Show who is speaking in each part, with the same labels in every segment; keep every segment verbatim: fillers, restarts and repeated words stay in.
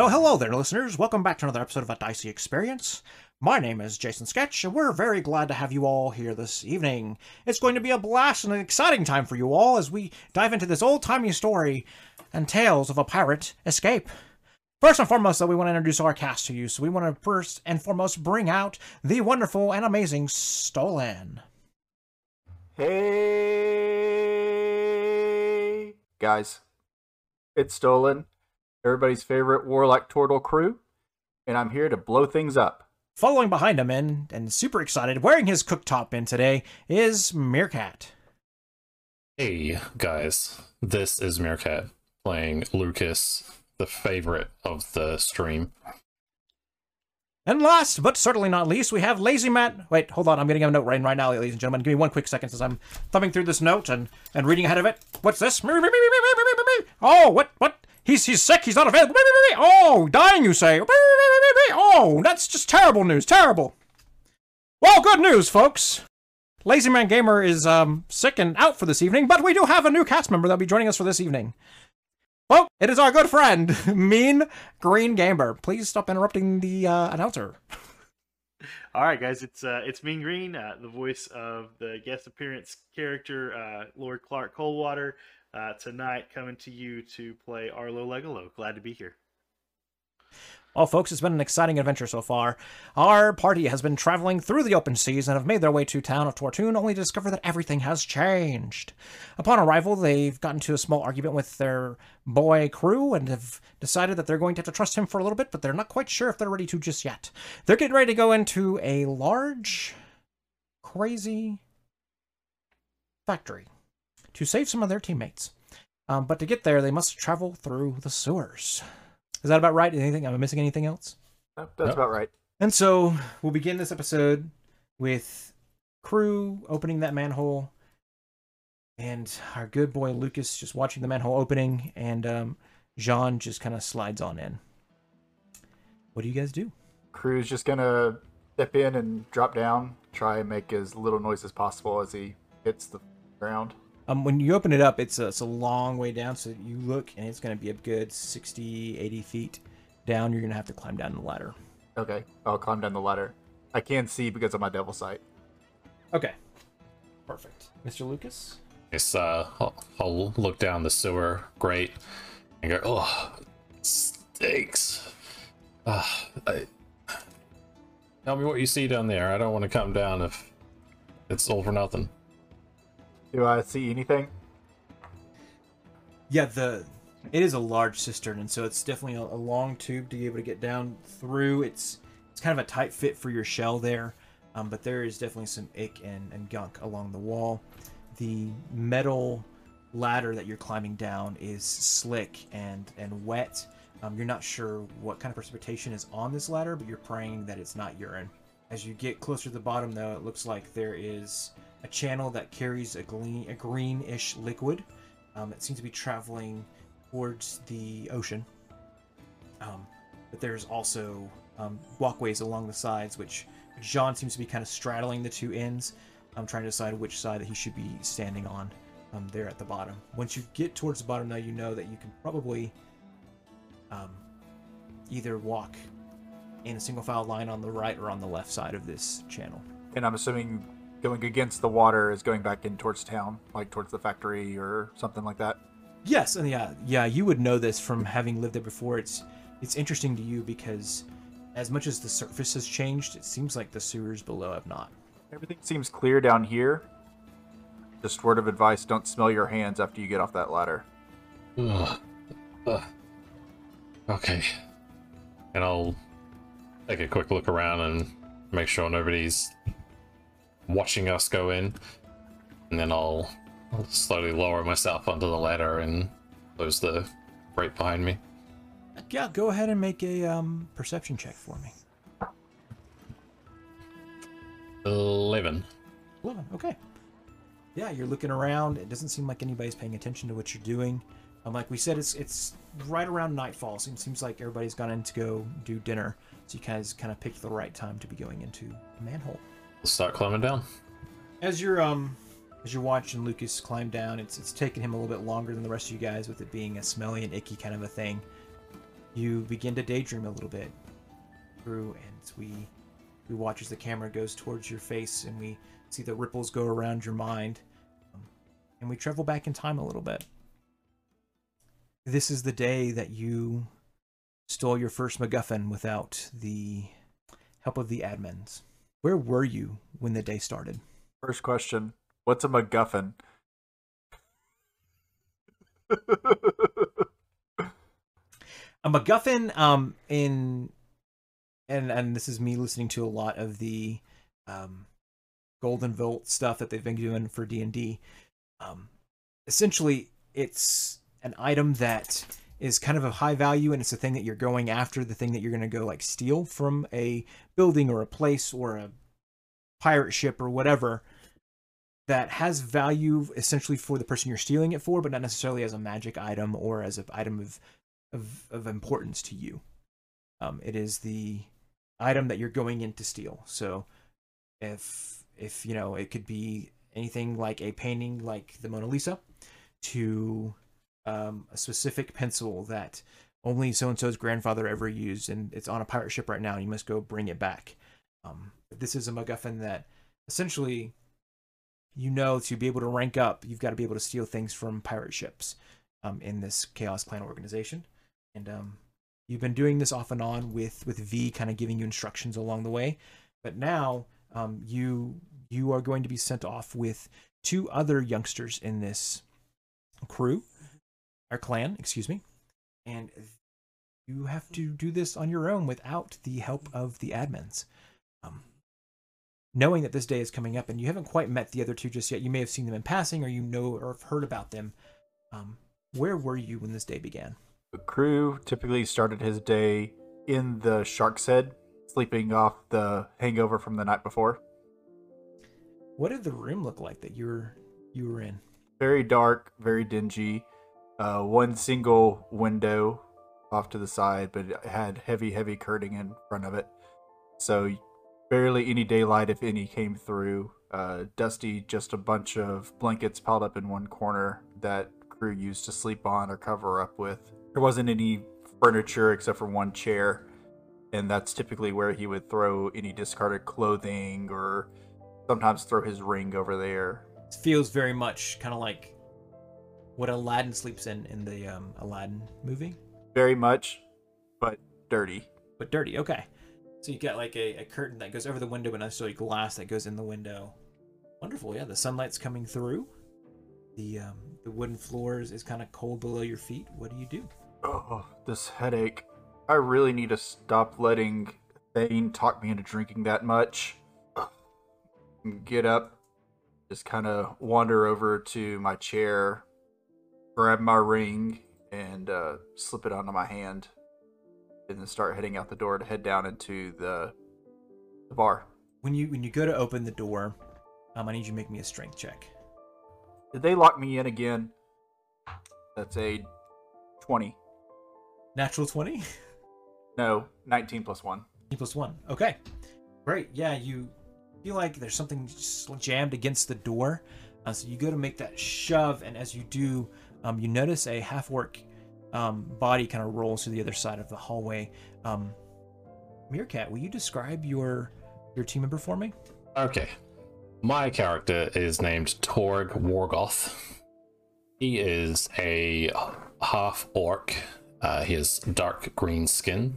Speaker 1: Well, hello there, listeners. Welcome back to another episode of A Dicey Experience. My name is Jason Sketch, and we're very glad to have you all here this evening. It's going to be a blast and an exciting time for you all as we dive into this old-timey story and tales of a pirate escape. First and foremost, though, we want to introduce our cast to you, so we want to first and foremost bring out the wonderful and amazing Stolen.
Speaker 2: Hey, guys. It's Stolen, everybody's favorite Warlock Turtle crew, and I'm here to blow things up.
Speaker 1: Following behind him in, and super excited, wearing his cooktop in today, is Meerkat.
Speaker 3: Hey, guys. This is Meerkat, playing Lucas, the favorite of the stream.
Speaker 1: And last, but certainly not least, we have Lazy Matt. Wait, hold on, I'm getting a note right, right now, ladies and gentlemen. Give me one quick second as I'm thumbing through this note and, and reading ahead of it. What's this? Oh, what, what? He's he's sick, he's not available. Oh, dying, you say. Oh, that's just terrible news, terrible. Well, good news, folks. Lazy Man Gamer is um sick and out for this evening, but we do have a new cast member that'll be joining us for this evening. Well, it is our good friend, Mean Green Gamer. Please stop interrupting the uh, announcer.
Speaker 4: All right, guys, it's uh, it's Mean Green, uh, the voice of the guest appearance character, uh, Lord Clark Coldwater. Uh, tonight, coming to you to play Arlo Legolo. Glad to be here.
Speaker 1: Well, folks, it's been an exciting adventure so far. Our party has been traveling through the open seas and have made their way to town of Tortune, only to discover that everything has changed. Upon arrival, they've gotten into a small argument with their boy crew and have decided that they're going to have to trust him for a little bit, but they're not quite sure if they're ready to just yet. They're getting ready to go into a large, crazy factory to save some of their teammates. Um, but to get there, they must travel through the sewers. Is that about right? Anything? Am I missing anything else?
Speaker 2: Oh, that's no. about right.
Speaker 1: And so we'll begin this episode with crew opening that manhole, and our good boy Lucas just watching the manhole opening, and um, Jean just kind of slides on in. What do you guys do?
Speaker 2: Crew's just gonna step in and drop down, try and make as little noise as possible as he hits the ground.
Speaker 1: Um, when you open it up, it's a, it's a long way down, so you look, and it's going to be a good sixty, eighty feet down. You're going to have to climb down the ladder.
Speaker 2: Okay, I'll climb down the ladder. I can see because of my devil sight.
Speaker 1: Okay, perfect. Mister Lucas?
Speaker 3: Yes, uh, I'll, I'll look down the sewer grate and go, oh, it stinks. Uh, I... Tell me what you see down there. I don't want to come down if it's all for nothing.
Speaker 2: Do I see anything?
Speaker 1: Yeah, the it is a large cistern, and so it's definitely a, a long tube to be able to get down through. It's it's kind of a tight fit for your shell there, um, but there is definitely some ick and, and gunk along the wall. The metal ladder that you're climbing down is slick and, and wet. Um, you're not sure what kind of precipitation is on this ladder, but you're praying that it's not urine. As you get closer to the bottom, though, it looks like there is a channel that carries a, gleam, a greenish liquid. Um, it seems to be traveling towards the ocean. Um, but there's also um, walkways along the sides, which Jean seems to be kind of straddling the two ends. I'm trying to decide which side that he should be standing on um, there at the bottom. Once you get towards the bottom, though, you know that you can probably um, either walk in a single file line on the right or on the left side of this channel.
Speaker 2: And I'm assuming going against the water is going back in towards town, like towards the factory or something like that.
Speaker 1: Yes, and yeah, yeah, you would know this from having lived there before. It's it's interesting to you because as much as the surface has changed, it seems like the sewers below have not.
Speaker 2: Everything seems clear down here. Just word of advice, don't smell your hands after you get off that ladder.
Speaker 3: Ugh. Ugh. Okay. And I'll take a quick look around and make sure nobody's watching us go in, and then I'll, I'll slowly lower myself onto the ladder and close the grate behind me.
Speaker 1: Yeah, go ahead and make a um, perception check for me.
Speaker 3: Eleven.
Speaker 1: Eleven, okay. Yeah, you're looking around. It doesn't seem like anybody's paying attention to what you're doing. Um, like we said, it's it's right around nightfall, so it seems like everybody's gone in to go do dinner. So you guys kind of picked the right time to be going into the manhole.
Speaker 3: Let's start climbing down.
Speaker 1: As you're um as you're watching Lucas climb down, it's it's taking him a little bit longer than the rest of you guys, with it being a smelly and icky kind of a thing. you begin to daydream a little bit through, and we we watch as the camera goes towards your face, and we see the ripples go around your mind, um, and we travel back in time a little bit. This is the day that you stole your first MacGuffin without the help of the admins. Where were you when the day started?
Speaker 2: First question, what's a MacGuffin?
Speaker 1: A MacGuffin, um, in and and this is me listening to a lot of the um, Golden Volt stuff that they've been doing for D and D. Um, essentially, it's an item that is kind of a high value, and it's the thing that you're going after, the thing that you're going to go like steal from a building or a place or a pirate ship or whatever, that has value essentially for the person you're stealing it for, but not necessarily as a magic item or as an item of of, of importance to you. Um, it is the item that you're going in to steal. So if if you know, it could be anything like a painting like the Mona Lisa to um, a specific pencil that only so-and-so's grandfather ever used, and it's on a pirate ship right now, and you must go bring it back. Um, this is a MacGuffin that essentially, you know, to be able to rank up, you've got to be able to steal things from pirate ships um, in this Chaos Clan organization. And um, you've been doing this off and on with, with V kind of giving you instructions along the way. But now um, you you are going to be sent off with two other youngsters in this crew, or clan, excuse me. And you have to do this on your own without the help of the admins. Um, knowing that this day is coming up, and you haven't quite met the other two just yet, you may have seen them in passing, or you know or have heard about them. Um, where were you when this day began?
Speaker 2: The crew typically started his day in the Shark's Head, sleeping off the hangover from the night before.
Speaker 1: What did the room look like that you were you were in?
Speaker 2: Very dark, very dingy. Uh, one single window off to the side, but it had heavy, heavy curtain in front of it. So barely any daylight, if any, came through. Uh, dusty, just a bunch of blankets piled up in one corner that crew used to sleep on or cover up with. There wasn't any furniture except for one chair, and that's typically where he would throw any discarded clothing or sometimes throw his ring over there.
Speaker 1: It feels very much kind of like what Aladdin sleeps in in the um, Aladdin movie.
Speaker 2: Very much, but dirty.
Speaker 1: But dirty, okay. So you got like a, a curtain that goes over the window, but not necessarily glass that goes in the window. Wonderful, yeah. The sunlight's coming through. The um, the wooden floors is kind of cold below your feet. What do you do?
Speaker 2: Oh, this headache. I really need to stop letting Thane talk me into drinking that much. Get up, just kind of wander over to my chair, grab my ring, and uh, slip it onto my hand, and then start heading out the door to head down into the, the bar.
Speaker 1: When you when you go to open the door, um, I need you to make me a strength check.
Speaker 2: Did they lock me in again? That's a twenty.
Speaker 1: Natural twenty?
Speaker 2: No, nineteen plus one.
Speaker 1: Plus one. Okay. Great. Yeah, you feel like there's something just jammed against the door. Uh, so you go to make that shove, and as you do, um, you notice a half-orc um, body kind of rolls to the other side of the hallway. Um, Meerkat, will you describe your your team member for me?
Speaker 3: Okay. My character is named Torg Wargoth. He is a half-orc. Uh, he has dark green skin.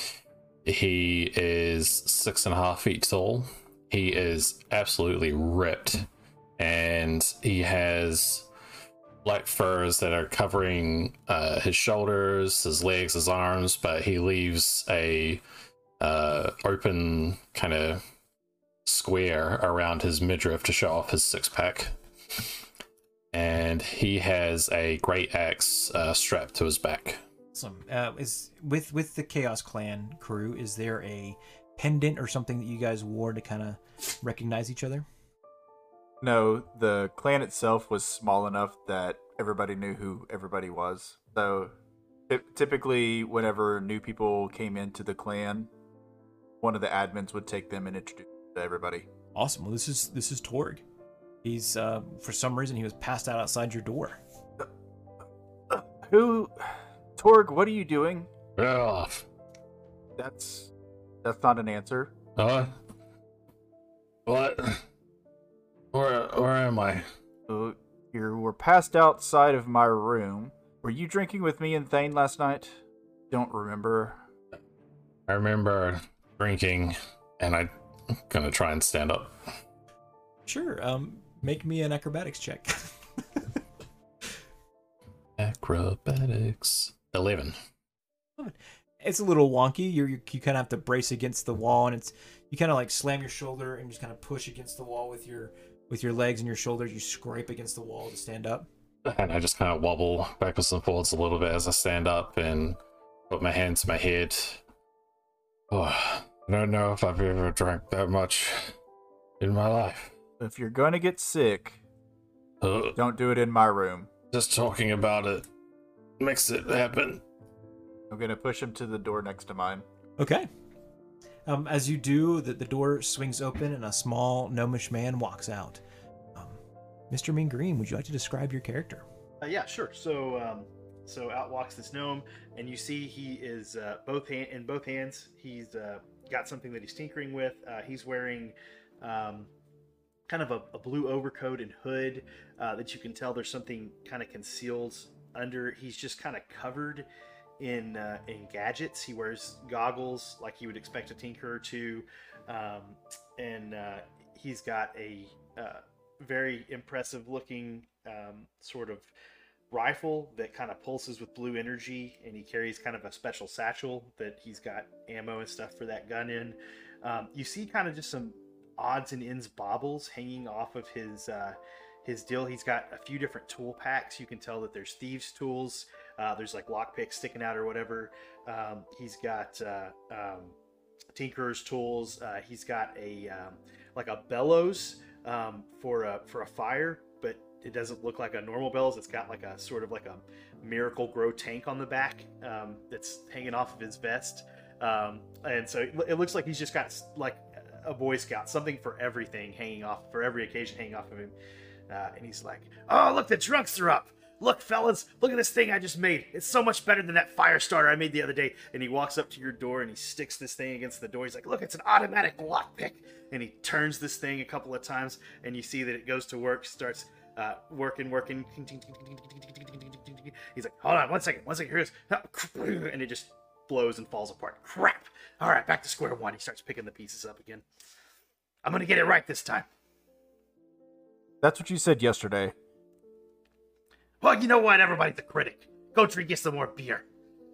Speaker 3: He is six and a half feet tall. He is absolutely ripped, and he has black furs that are covering uh, his shoulders, his legs, his arms, but he leaves a uh, open kind of square around his midriff to show off his six-pack. And he has a great axe uh, strapped to his back.
Speaker 1: Awesome. Uh, is with with the Chaos Clan crew, is there a pendant or something that you guys wore to kind of recognize each other?
Speaker 2: No, the clan itself was small enough that everybody knew who everybody was. So t- typically, whenever new people came into the clan, one of the admins would take them and introduce them to everybody.
Speaker 1: Awesome. Well, this is this is Torg. He's uh, for some reason he was passed out outside your door.
Speaker 2: Uh, uh, who, Torg? What are you doing?
Speaker 3: Ugh.
Speaker 2: That's that's not an answer.
Speaker 3: Uh, what? Where where am I?
Speaker 2: So you were passed outside of my room. Were you drinking with me and Thane last night? Don't remember.
Speaker 3: I remember drinking, and I'm gonna try and stand up.
Speaker 1: Sure. Um, make me an acrobatics check.
Speaker 3: Acrobatics. Eleven.
Speaker 1: It's a little wonky. You're, you you kind of have to brace against the wall, and it's you kind of like slam your shoulder and just kind of push against the wall with your with your legs and your shoulders. You scrape against the wall to stand up.
Speaker 3: And I just kind of wobble backwards and forwards a little bit as I stand up and put my hand to my head. Oh, I don't know if I've ever drank that much in my life.
Speaker 2: If you're gonna get sick,
Speaker 3: Uh,
Speaker 2: don't do it in my room.
Speaker 3: just talking about it makes it happen.
Speaker 2: I'm gonna push him to the door next to mine.
Speaker 1: Okay. Um, as you do, the, the door swings open and a small gnomish man walks out. Um, Mister Mean Green, would you like to describe your character?
Speaker 4: Uh, yeah, sure. So, um, so out walks this gnome, and you see he is uh, both hand in both hands. He's uh, got something that he's tinkering with. Uh, he's wearing um, kind of a, a blue overcoat and hood uh, that you can tell there's something kind of concealed under. He's just kind of covered in uh, in gadgets. He wears goggles like you would expect a tinkerer to, um, and uh, he's got a uh, very impressive looking um, sort of rifle that kind of pulses with blue energy, and he carries kind of a special satchel that he's got ammo and stuff for that gun in. Um, you see kind of just some odds and ends baubles hanging off of his uh, his deal. He's got a few different tool packs. You can tell that there's thieves tools. Uh, there's like lockpicks sticking out or whatever. Um, he's got uh, um, tinkerer's tools. Uh, he's got a um, like a bellows um, for a for a fire, but it doesn't look like a normal bellows. It's got like a sort of like a Miracle Grow tank on the back um, that's hanging off of his vest. Um, and so it, it looks like he's just got like a Boy Scout, something for everything hanging off, for every occasion hanging off of him. Uh, and he's like, "Oh, look, the drunks are up. Look, fellas, look at this thing I just made. It's so much better than that fire starter I made the other day." And he walks up to your door and he sticks this thing against the door. He's like, "Look, it's an automatic lockpick." And he turns this thing a couple of times, and you see that it goes to work, starts uh, working, working. He's like, "Hold on, one second, one second, here it is." And it just blows and falls apart. Crap. All right, back to square one. He starts picking the pieces up again. "I'm going to get it right this time."
Speaker 2: That's what you said yesterday.
Speaker 4: "Well, you know what? Everybody's a critic. Go drink you some more beer."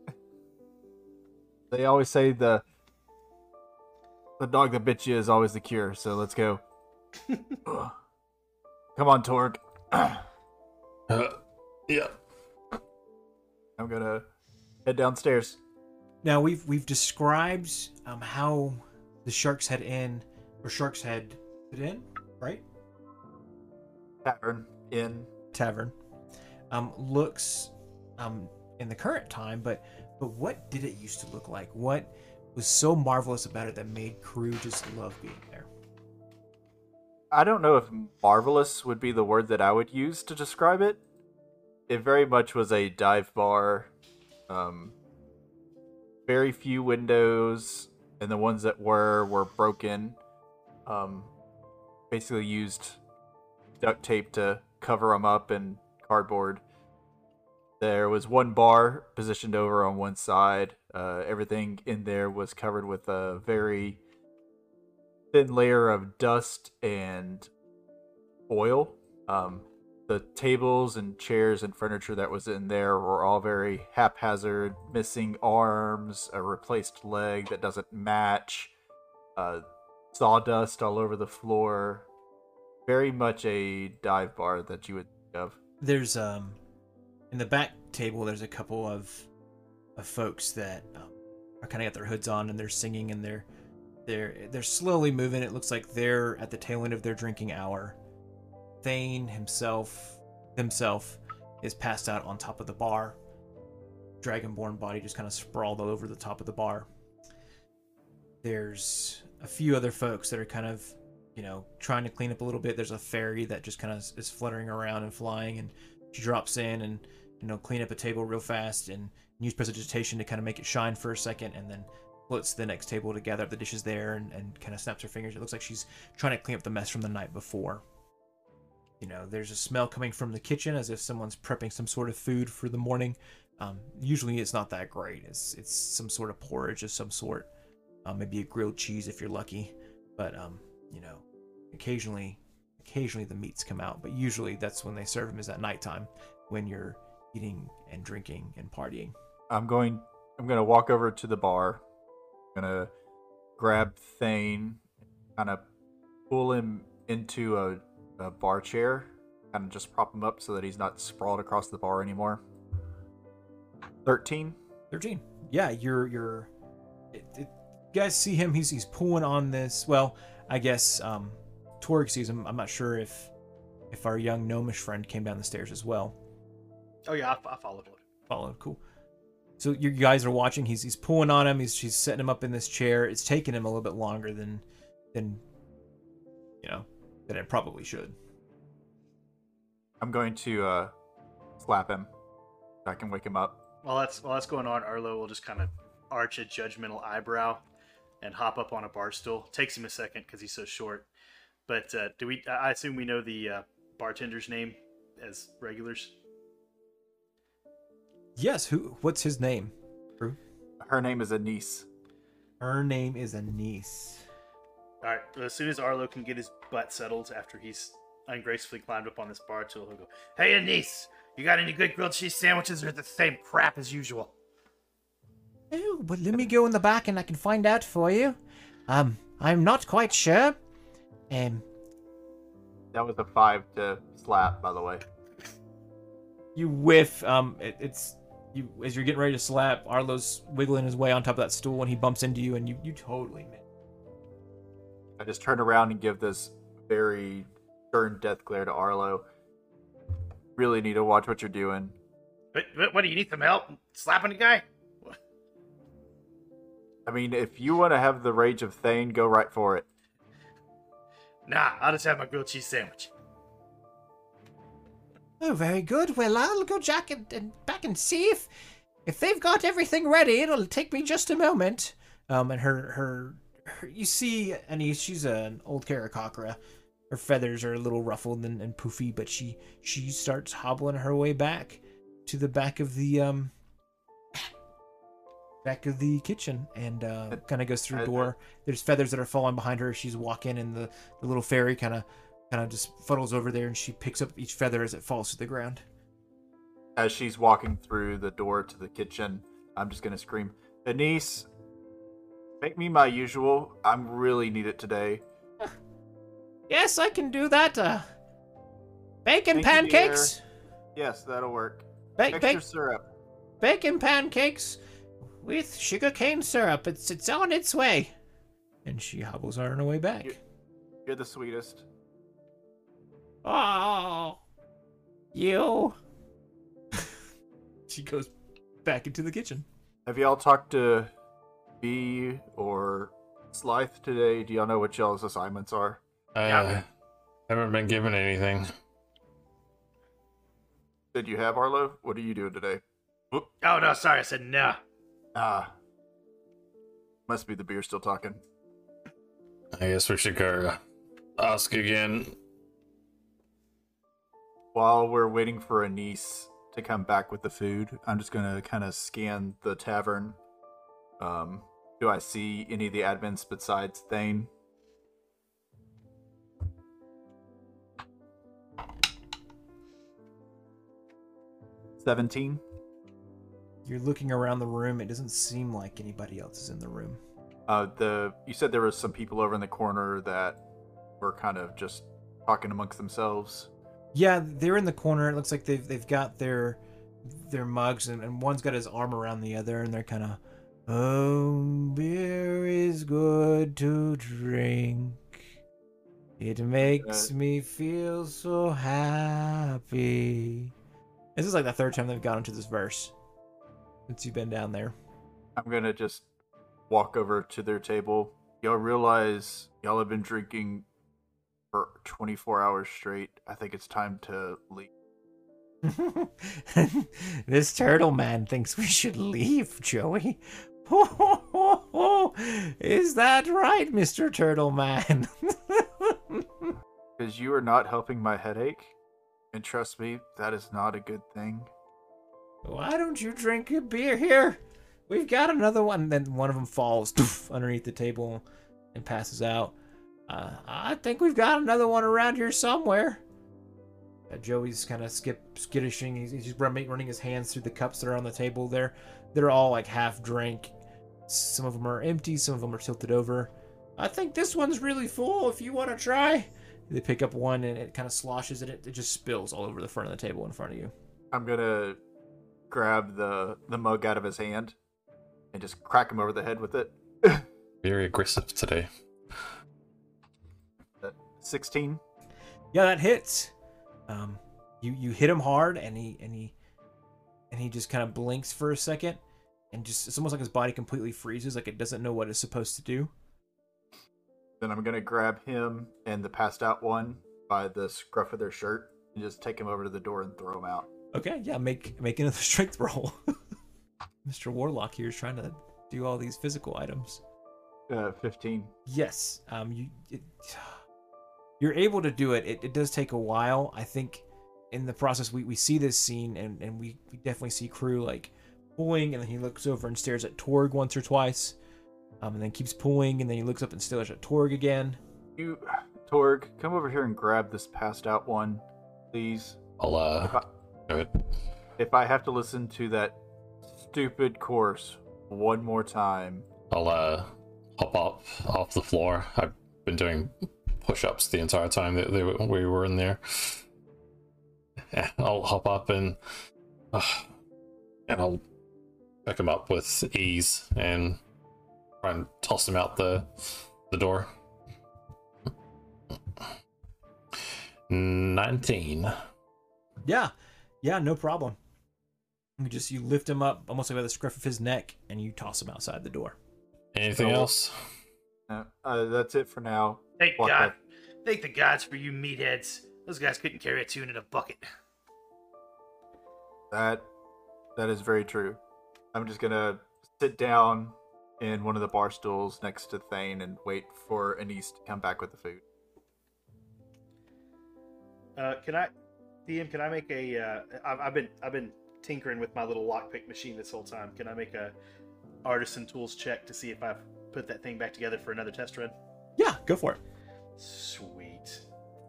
Speaker 2: They always say the the dog that bit you is always the cure, so let's go. Ugh. Come on, Torg.
Speaker 3: Uh, yeah.
Speaker 2: I'm gonna head downstairs.
Speaker 1: Now we've we've described um, how the Shark's Head Inn or Shark's Head Inn, right?
Speaker 2: Tavern, inn.
Speaker 1: Tavern um, looks um, in the current time, but but what did it used to look like? What was so marvelous about it that made crew just love being there?
Speaker 2: I don't know if marvelous would be the word that I would use to describe it. It very much was a dive bar. Um, very few windows, and the ones that were were broken. Um, basically used duct tape to cover them up and cardboard. There was one bar positioned over on one side. Uh, everything in there was covered with a very thin layer of dust and oil. Um, the tables and chairs and furniture that was in there were all very haphazard, missing arms, a replaced leg that doesn't match, uh, sawdust all over the floor. Very much a dive bar that you would think of.
Speaker 1: There's um in the back table. There's a couple of of folks that um, are kind of got their hoods on and they're singing and they're they're they're slowly moving. It looks like they're at the tail end of their drinking hour. Thane himself himself is passed out on top of the bar. Dragonborn body just kind of sprawled all over the top of the bar. There's a few other folks that are kind of, you know, trying to clean up a little bit. There's a fairy that just kind of is fluttering around and flying, and she drops in and, you know, clean up a table real fast and use prestidigitation to kind of make it shine for a second, and then floats to the next table to gather up the dishes there, and, and kind of snaps her fingers. It looks like she's trying to clean up the mess from the night before. You know, there's a smell coming from the kitchen as if someone's prepping some sort of food for the morning. Um, usually it's not that great. It's it's some sort of porridge of some sort. Um, maybe a grilled cheese if you're lucky. But, um, you know, occasionally, occasionally the meats come out. But usually that's when they serve them, is at nighttime, when you're eating and drinking and partying.
Speaker 2: I'm going, I'm going to walk over to the bar. I'm going to grab Thane, kind of pull him into a a bar chair, kind of just prop him up so that he's not sprawled across the bar anymore. thirteen.
Speaker 1: thirteen. Yeah, you're you're. It, it, you guys see him. He's he's pulling on this. Well, I guess um, Torg sees him. I'm not sure if if our young gnomish friend came down the stairs as well.
Speaker 4: Oh yeah, I, I followed.
Speaker 1: Followed. Cool. So you guys are watching. He's he's pulling on him. He's she's setting him up in this chair. It's taking him a little bit longer than than you know. Than it probably should.
Speaker 2: I'm going to uh, slap him so I can wake him up.
Speaker 4: While that's while that's going on, Arlo will just kind of arch a judgmental eyebrow and hop up on a bar stool. Takes him a second because he's so short. But uh, do we? I assume we know the uh, bartender's name as regulars.
Speaker 1: Yes. Who? What's his name? Drew?
Speaker 2: Her name is Anise.
Speaker 1: Her name is Anise.
Speaker 4: All right. Well, as soon as Arlo can get his butt settled after he's ungracefully climbed up on this bar stool, he'll go, "Hey, Anise, you got any good grilled cheese sandwiches, or the same crap as usual?"
Speaker 1: Oh, but let me go in the back and I can find out for you. Um, I'm not quite sure. Um,
Speaker 2: That was a five to slap, by the way.
Speaker 1: you whiff. Um, it, it's you as you're getting ready to slap. Arlo's wiggling his way on top of that stool, and he bumps into you, and you you totally miss.
Speaker 2: I just turn around and give this very stern death glare to Arlo. Really need to watch what you're doing.
Speaker 4: What, what, what do you need some help slapping a guy?
Speaker 2: I mean, if you want to have the rage of Thane, go right for it.
Speaker 4: Nah, I'll just have my grilled cheese sandwich.
Speaker 1: Oh, very good. Well, I'll go Jack and, and back and see if if they've got everything ready. It'll take me just a moment. Um, and her her, her you see, Anise, she's an old Karakakra. Her feathers are a little ruffled and, and poofy, but she she starts hobbling her way back to the back of the um back of the kitchen and uh, kind of goes through a door. There's feathers that are falling behind her. She's walking, and the, the little fairy kind of kind of just fuddles over there, and she picks up each feather as it falls to the ground.
Speaker 2: As she's walking through the door to the kitchen, I'm just gonna scream, "Anise, make me my usual. I'm really need it today."
Speaker 1: Yes, I can do that. Uh, bacon
Speaker 2: Thank you,
Speaker 1: pancakes.
Speaker 2: Yes, that'll work.
Speaker 1: Ba-
Speaker 2: Extra
Speaker 1: ba-
Speaker 2: syrup.
Speaker 1: bacon pancakes with sugarcane syrup. It's it's on its way. And she hobbles on her way back.
Speaker 2: You- You're the sweetest.
Speaker 1: Oh, you. She goes back into the kitchen.
Speaker 2: Have y'all talked to B or Slythe today? Do y'all know what y'all's assignments are?
Speaker 3: I
Speaker 4: Yeah.
Speaker 3: uh, haven't been given anything.
Speaker 2: Did you have, Arlo? What are you doing today?
Speaker 4: Oh, no, sorry, I said nah.
Speaker 2: Ah. Must be the beer still talking.
Speaker 3: I guess we should go ask again.
Speaker 2: While we're waiting for Anise to come back with the food, I'm just gonna kind of scan the tavern. Um, do I see any of the admins besides Thane? seventeen.
Speaker 1: You're looking around the room. It doesn't seem like anybody else is in the room.
Speaker 2: Uh, the you said there was some people over in the corner that were kind of just talking amongst themselves.
Speaker 1: Yeah, they're in the corner. It looks like they've they've got their their mugs, and, and one's got his arm around the other, and they're kind of, oh, beer is good to drink. It makes
Speaker 2: Uh,
Speaker 1: me feel so happy. This is like the third time they've gone into this verse since you've been down there.
Speaker 2: I'm gonna just walk over to their table. Y'all realize y'all have been drinking for twenty-four hours straight. I think it's time to leave.
Speaker 1: This turtle man thinks we should leave, Joey. Is that right, Mister Turtle Man?
Speaker 2: Because you are not helping my headache. And trust me, that is not a good thing.
Speaker 1: Why don't you drink a beer here? We've got another one. Then one of them falls underneath the table and passes out. Uh, I think we've got another one around here somewhere. Uh, Joey's kind of skip skittishing. He's, he's just running, running his hands through the cups that are on the table there. They're all like half drank. Some of them are empty. Some of them are tilted over. I think this one's really full. If you want to try, they pick up one and it kind of sloshes and it, it just spills all over the front of the table in front of you.
Speaker 2: I'm gonna grab the the mug out of his hand and just crack him over the head with it.
Speaker 3: Very aggressive today.
Speaker 2: sixteen.
Speaker 1: Yeah, that hits. Um, you you hit him hard, and he and he and he just kind of blinks for a second, and just it's almost like his body completely freezes, like it doesn't know what it's supposed to do.
Speaker 2: Then I'm gonna grab him and the passed out one by the scruff of their shirt and just take him over to the door and throw him out.
Speaker 1: Okay, yeah, make make another strength roll. Mister Warlock here is trying to do all these physical items.
Speaker 2: Uh, fifteen.
Speaker 1: Yes, um, you it, you're able to do it. it. It does take a while. I think in the process we, we see this scene and, and we, we definitely see Crew like pulling, and then he looks over and stares at Torg once or twice, um, and then keeps pulling, and then he looks up and stares at Torg again.
Speaker 2: You, Torg, come over here and grab this passed out one, please.
Speaker 3: I'll, uh,
Speaker 2: If I,
Speaker 3: go ahead.
Speaker 2: if I have to listen to that stupid course one more time,
Speaker 3: I'll, uh, hop up off the floor. I've been doing push-ups the entire time that they, we were in there. Yeah, I'll hop up and uh, and I'll pick him up with ease and try and toss him out the the door. nineteen.
Speaker 1: Yeah, yeah, no problem. You just you lift him up almost like by the scruff of his neck, and you toss him outside the door.
Speaker 3: Anything
Speaker 2: So-
Speaker 3: else?
Speaker 2: uh, uh, that's it for now.
Speaker 4: Thank
Speaker 2: Walk
Speaker 4: God.
Speaker 2: up.
Speaker 4: Thank the gods for you meatheads. Those guys couldn't carry a tune in a bucket.
Speaker 2: That that is very true. I'm just gonna sit down in one of the bar stools next to Thane and wait for Anise to come back with the food.
Speaker 4: Uh, can I, D M? Can I make a? Uh, I've, I've been I've been tinkering with my little lockpick machine this whole time. Can I make a artisan tools check to see if I've put that thing back together for another test run?
Speaker 1: Yeah, go for it.
Speaker 4: Sweet.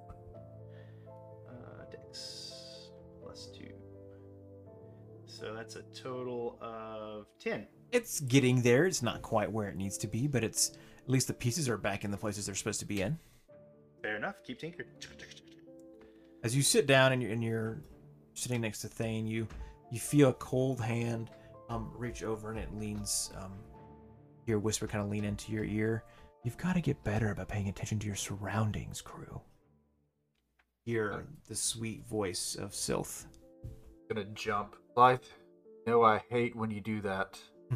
Speaker 4: Uh, Dex plus two. So that's a total of ten.
Speaker 1: It's getting there. It's not quite where it needs to be, but it's at least the pieces are back in the places they're supposed to be in.
Speaker 4: Fair enough. Keep tinkering.
Speaker 1: As you sit down and you're, and you're sitting next to Thane, you you feel a cold hand um, reach over and it leans. Um, your whisper kind of lean into your ear. You've got to get better about paying attention to your surroundings, Crew. Hear the sweet voice of Sylph.
Speaker 2: Gonna jump. Blythe, no, I hate when you do that.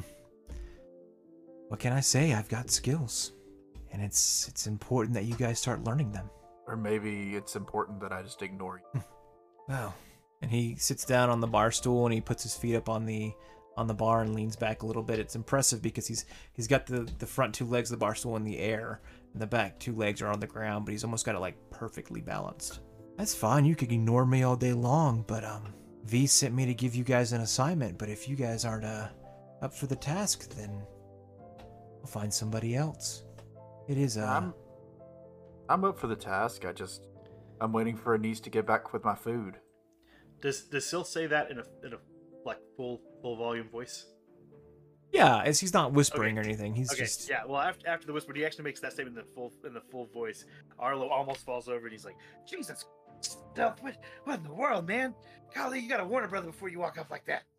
Speaker 1: What can I say? I've got skills, and it's it's important that you guys start learning them.
Speaker 2: Or maybe it's important that I just ignore you.
Speaker 1: Wow. And he sits down on the bar stool and he puts his feet up on the on the bar and leans back a little bit. It's impressive because he's he's got the the front two legs of the bar stool in the air, and the back two legs are on the ground, but he's almost got it like perfectly balanced. That's fine. You could ignore me all day long, but um, V sent me to give you guys an assignment. But if you guys aren't uh up for the task, then I'll find somebody else. It is uh.
Speaker 2: I'm I'm up for the task. I just I'm waiting for Anise to get back with my food.
Speaker 4: Does does Syl say that in a in a like full full volume voice?
Speaker 1: Yeah, as he's not whispering
Speaker 4: Okay.
Speaker 1: or anything. He's
Speaker 4: Okay,
Speaker 1: just
Speaker 4: yeah. Well, after after the whisper, he actually makes that statement in the full in the full voice. Arlo almost falls over, and he's like, "Jesus, stuff! What what in the world, man? Golly, you gotta warn a brother before you walk up like that."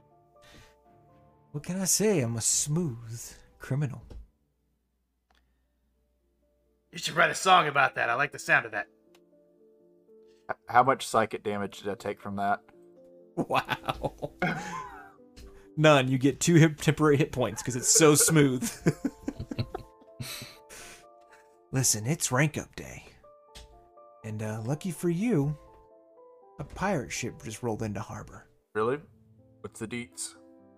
Speaker 1: What can I say? I'm a smooth criminal.
Speaker 4: You should write a song about that. I like the sound of that.
Speaker 2: H- How much psychic damage did I take from that?
Speaker 1: Wow. None. You get two hip temporary hit points because it's so smooth. Listen, it's rank up day. And uh, lucky for you, a pirate ship just rolled into harbor.
Speaker 2: Really? What's the deets?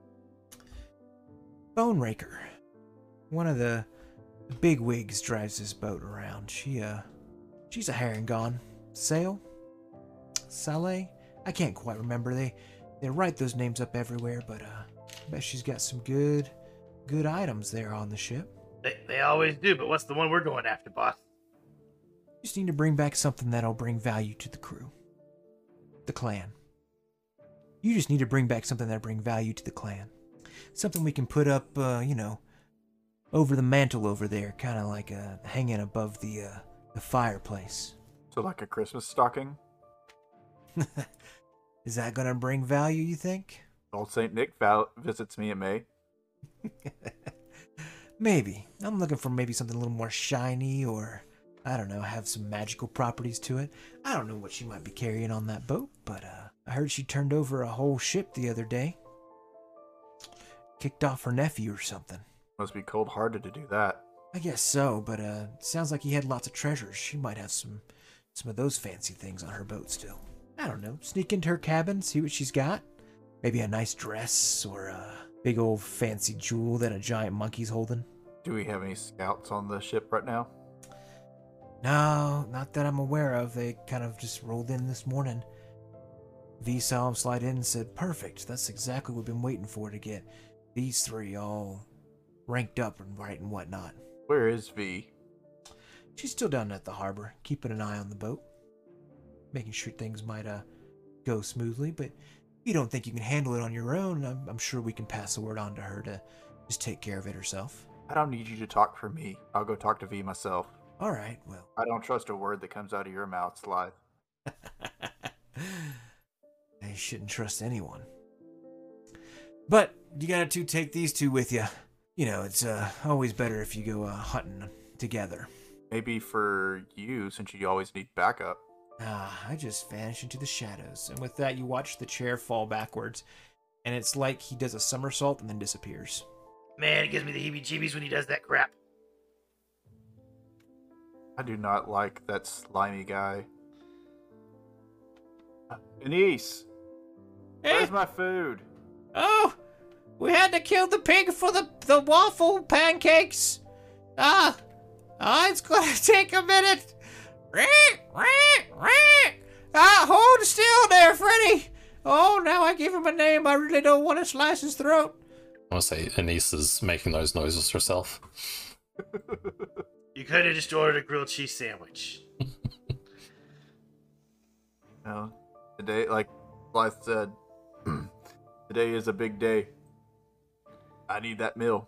Speaker 1: Bone Raker. One of the, the big wigs drives this boat around. She, uh, she's a Harengon. Sail? Saleh? I can't quite remember. They, they write those names up everywhere, but, uh, I bet she's got some good, good items there on the ship.
Speaker 4: They, they always do, but what's the one we're going after, boss?
Speaker 1: Just need to bring back something that'll bring value to the crew. The clan. You just need to bring back something that'll bring value to the clan. Something we can put up, uh, you know, over the mantle over there, kind of like uh, hanging above the, uh, the fireplace.
Speaker 2: So like a Christmas stocking?
Speaker 1: Is that gonna bring value, you think?
Speaker 2: Old Saint Nick val- visits me in May.
Speaker 1: Maybe. I'm looking for maybe something a little more shiny or, I don't know, have some magical properties to it. I don't know what she might be carrying on that boat, but uh, I heard she turned over a whole ship the other day. Kicked off her nephew or something.
Speaker 2: Must be cold-hearted to do that.
Speaker 1: I guess so, but uh, sounds like he had lots of treasures. She might have some, some of those fancy things on her boat still. I don't know. Sneak into her cabin, see what she's got. Maybe a nice dress or a big old fancy jewel that a giant monkey's holding.
Speaker 2: Do we have any scouts on the ship right now?
Speaker 1: No, not that I'm aware of. They kind of just rolled in this morning. V saw him slide in and said, perfect. That's exactly what we've been waiting for, to get these three all ranked up and right and whatnot.
Speaker 2: Where is V?
Speaker 1: She's still down at the harbor, keeping an eye on the boat. Making sure things might uh go smoothly, but if you don't think you can handle it on your own, I'm, I'm sure we can pass the word on to her to just take care of it herself.
Speaker 2: I don't need you to talk for me. I'll go talk to V myself.
Speaker 1: All right, well.
Speaker 2: I don't trust a word that comes out of your mouth, Slythe.
Speaker 1: I shouldn't trust anyone. But you gotta two take these two with you. You know, it's uh, always better if you go uh, hunting together.
Speaker 2: Maybe for you, since you always need backup.
Speaker 1: Ah, I just vanish into the shadows. And with that, you watch the chair fall backwards. And it's like he does a somersault and then disappears.
Speaker 4: Man, it gives me the heebie-jeebies when he does that crap.
Speaker 2: I do not like that slimy guy. Denise! Where's my food?
Speaker 1: Oh, we had to kill the pig for the, the waffle pancakes. Ah, ah, it's gonna take a minute. Ah, hold still there, Freddy. Oh, now I give him a name. I really don't want to slice his throat.
Speaker 3: I want to say Anise is making those noises herself.
Speaker 4: You could have just ordered a grilled cheese sandwich.
Speaker 2: No. Today, like Slythe said, today is a big day. I need that meal.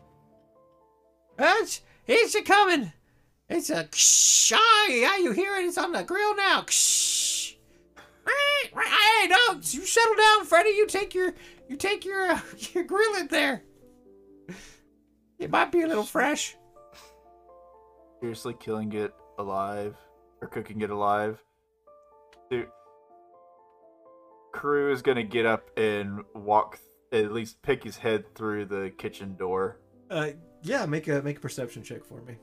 Speaker 1: It's, it's a coming. It's a ksh. Ah, yeah, you hear it? It's on the grill now. Ksh. Hey, no, you settle down, Freddy. You take your, you take your, uh, your grill in there. It might be a little fresh.
Speaker 2: Seriously, killing it alive or cooking it alive, dude. Crew is gonna get up and walk, at least pick his head through the kitchen door.
Speaker 1: Uh, yeah, make a make a perception check for me.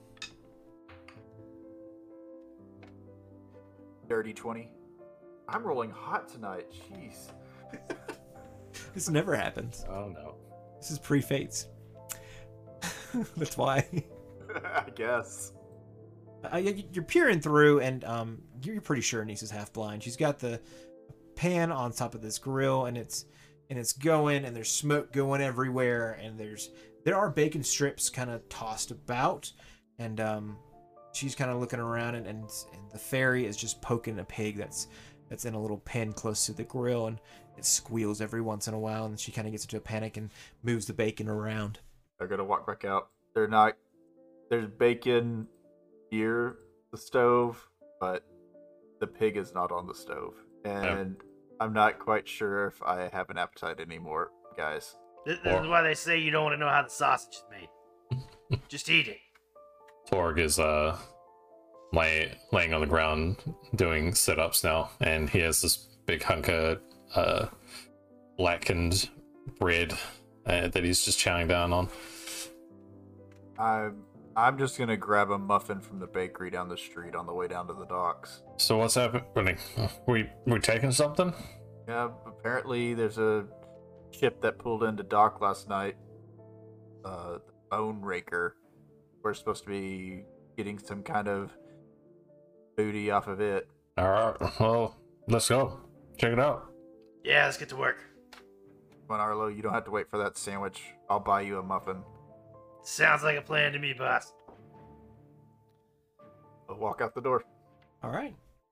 Speaker 2: Dirty twenty. I'm rolling hot tonight. Jeez.
Speaker 1: This never happens.
Speaker 3: Oh no.
Speaker 1: This is pre-fates. That's why.
Speaker 2: I guess.
Speaker 1: Uh, you- you're peering through, and um, you're pretty sure Anise is half blind. She's got the pan on top of this grill, and it's and it's going, and there's smoke going everywhere, and there's there are bacon strips kind of tossed about, and um, she's kind of looking around, and, and and the fairy is just poking a pig that's that's in a little pen close to the grill, and it squeals every once in a while, and she kind of gets into a panic and moves the bacon around.
Speaker 2: They're gonna walk back out. They're not. There's bacon near the stove, but the pig is not on the stove, and I'm not quite sure if I have an appetite anymore, guys.
Speaker 4: This, this is why they say you don't want to know how the sausage is made. Just eat it.
Speaker 3: Torg is uh lay, laying on the ground doing sit-ups now, and he has this big hunk of uh, blackened bread uh, that he's just chowing down on.
Speaker 2: I I'm just gonna grab a muffin from the bakery down the street on the way down to the docks.
Speaker 3: So what's happening? We we taking something?
Speaker 2: Yeah, apparently there's a ship that pulled into dock last night. Uh, the Bone Raker. We're supposed to be getting some kind of booty off of it.
Speaker 3: All right. Well, let's go. Check it out.
Speaker 4: Yeah, let's get to work.
Speaker 2: Come on, Arlo, you don't have to wait for that sandwich. I'll buy you a muffin.
Speaker 4: Sounds like a plan to me, boss.
Speaker 2: I'll walk out the door.
Speaker 1: All right.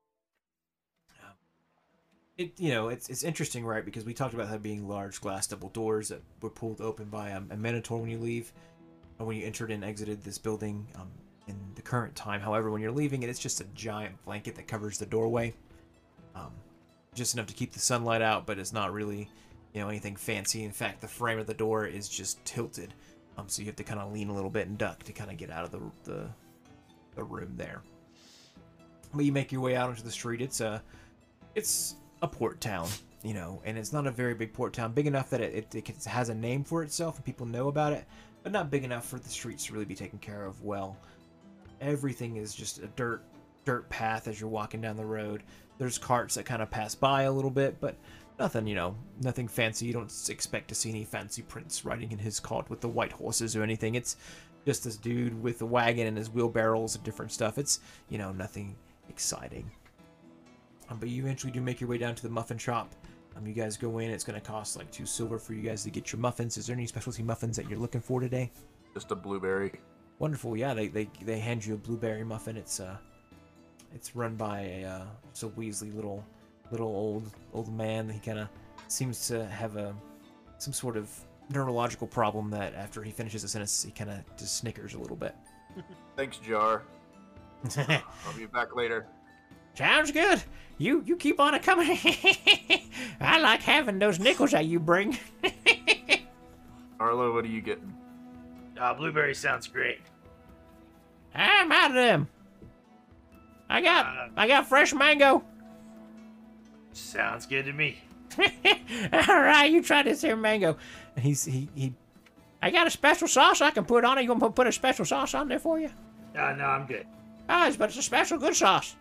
Speaker 1: It you know it's it's interesting, right? Because we talked about there being large glass double doors that were pulled open by um, a minotaur when you leave, or when you entered and exited this building um, in the current time. However, when you're leaving it, it's just a giant blanket that covers the doorway, um, just enough to keep the sunlight out, but it's not really you know anything fancy. In fact, the frame of the door is just tilted, um, so you have to kind of lean a little bit and duck to kind of get out of the the, the room there. But you make your way out onto the street. It's a it's a port town, you know, and it's not a very big port town, big enough that it, it, it has a name for itself and people know about it, but not big enough for the streets to really be taken care of well. Everything is just a dirt dirt path as you're walking down the road. There's carts that kind of pass by a little bit, but nothing, you know, nothing fancy. You don't expect to see any fancy prince riding in his cart with the white horses or anything. It's just this dude with a wagon and his wheelbarrows and different stuff. It's, you know, nothing exciting. Um, but you eventually do make your way down to the muffin shop. Um, you guys go in. It's going to cost like two silver for you guys to get your muffins. Is there any specialty muffins that you're looking for today?
Speaker 2: Just a blueberry.
Speaker 1: Wonderful. Yeah, they they, they hand you a blueberry muffin. It's uh, it's run by a uh, just a Weasley little little old old man. He kind of seems to have a some sort of neurological problem that after he finishes a sentence, he kind of just snickers a little bit.
Speaker 2: Thanks, Jar. I'll be back later.
Speaker 1: Sounds good. You you keep on it coming. I like having those nickels that you bring.
Speaker 2: Arlo, what are you getting?
Speaker 4: Uh, blueberry sounds great.
Speaker 1: I'm out of them. I got
Speaker 4: Uh,
Speaker 1: I got fresh mango.
Speaker 4: Sounds good to me.
Speaker 1: All right, you try this here mango. And he's he he. I got a special sauce I can put on it. You want to put a special sauce on there for you?
Speaker 4: Uh, no, I'm good.
Speaker 1: Ah, but it's a special good sauce.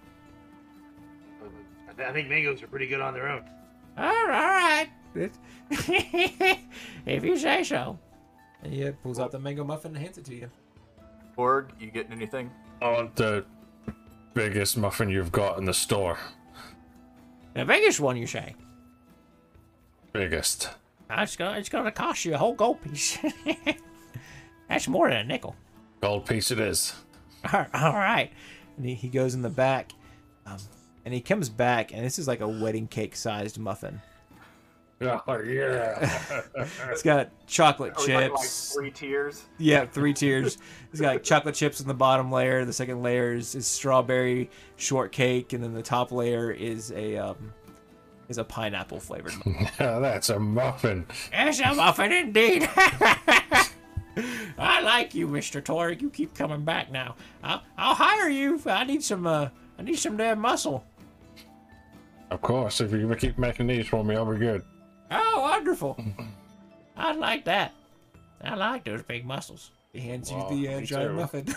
Speaker 4: I th- I think mangoes are pretty good on their own.
Speaker 1: All right. If you say so. And he pulls out the mango muffin and hands it to you.
Speaker 2: Org, you getting anything?
Speaker 3: I want the biggest muffin you've got in the store.
Speaker 1: The biggest one, you say?
Speaker 3: Biggest.
Speaker 1: It's gonna, it's gonna cost you a whole gold piece. That's more than a nickel.
Speaker 3: Gold piece it is.
Speaker 1: All right. And he, he goes in the back, um, and he comes back, and this is like a wedding cake sized muffin.
Speaker 3: Oh, yeah.
Speaker 1: It's got chocolate
Speaker 2: Are we talking like
Speaker 1: chips.
Speaker 2: three tiers?
Speaker 1: Yeah, three tiers. It's got like chocolate chips in the bottom layer. The second layer is, is strawberry shortcake, and then the top layer is a um, is a pineapple flavored muffin.
Speaker 3: That's a muffin.
Speaker 1: It's a muffin indeed. I like you, Mister Torg. You keep coming back now. I'll, I'll hire you. I need some. Uh, I need some damn muscle.
Speaker 3: Of course, if you keep making these for me, I'll be good.
Speaker 1: Oh, wonderful. I like that. I like those big muscles. He hands
Speaker 3: Wow,
Speaker 1: you the uh,
Speaker 3: me
Speaker 1: giant
Speaker 3: too.
Speaker 1: muffin.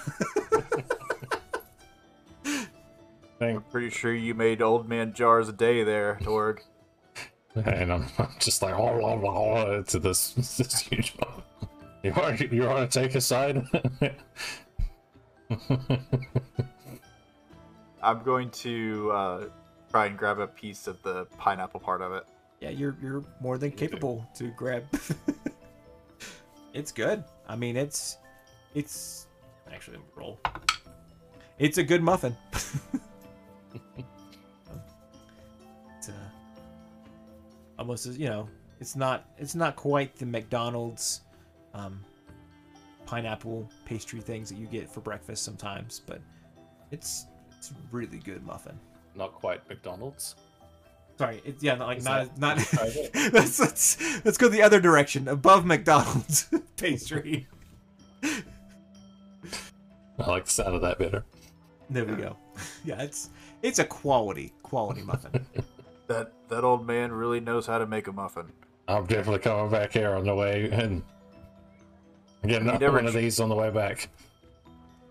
Speaker 3: Thank,
Speaker 2: I'm pretty sure you made old man jars a day there, Torg.
Speaker 3: and I'm, I'm just like, oh, oh, oh, to this, this huge muffin. You want, you want to take a side?
Speaker 2: I'm going to uh, try and grab a piece of the pineapple part of it.
Speaker 1: Yeah, you're you're more than capable to grab. It's good. I mean, it's it's actually roll. It's a good muffin. It's uh, almost as you know, it's not it's not quite the McDonald's um, pineapple pastry things that you get for breakfast sometimes, but it's it's a really good muffin.
Speaker 3: Not quite McDonald's.
Speaker 1: Sorry, it's yeah, not like
Speaker 3: Is
Speaker 1: not not.
Speaker 3: that-
Speaker 1: let's let's let's go the other direction, above McDonald's pastry.
Speaker 3: I like the sound of that better.
Speaker 1: There we go. Yeah, it's it's a quality quality muffin.
Speaker 2: That that old man really knows how to make a muffin.
Speaker 3: I'm definitely coming back here on the way and getting
Speaker 2: He
Speaker 3: up
Speaker 2: never
Speaker 3: one of
Speaker 2: ch-
Speaker 3: these on the way back.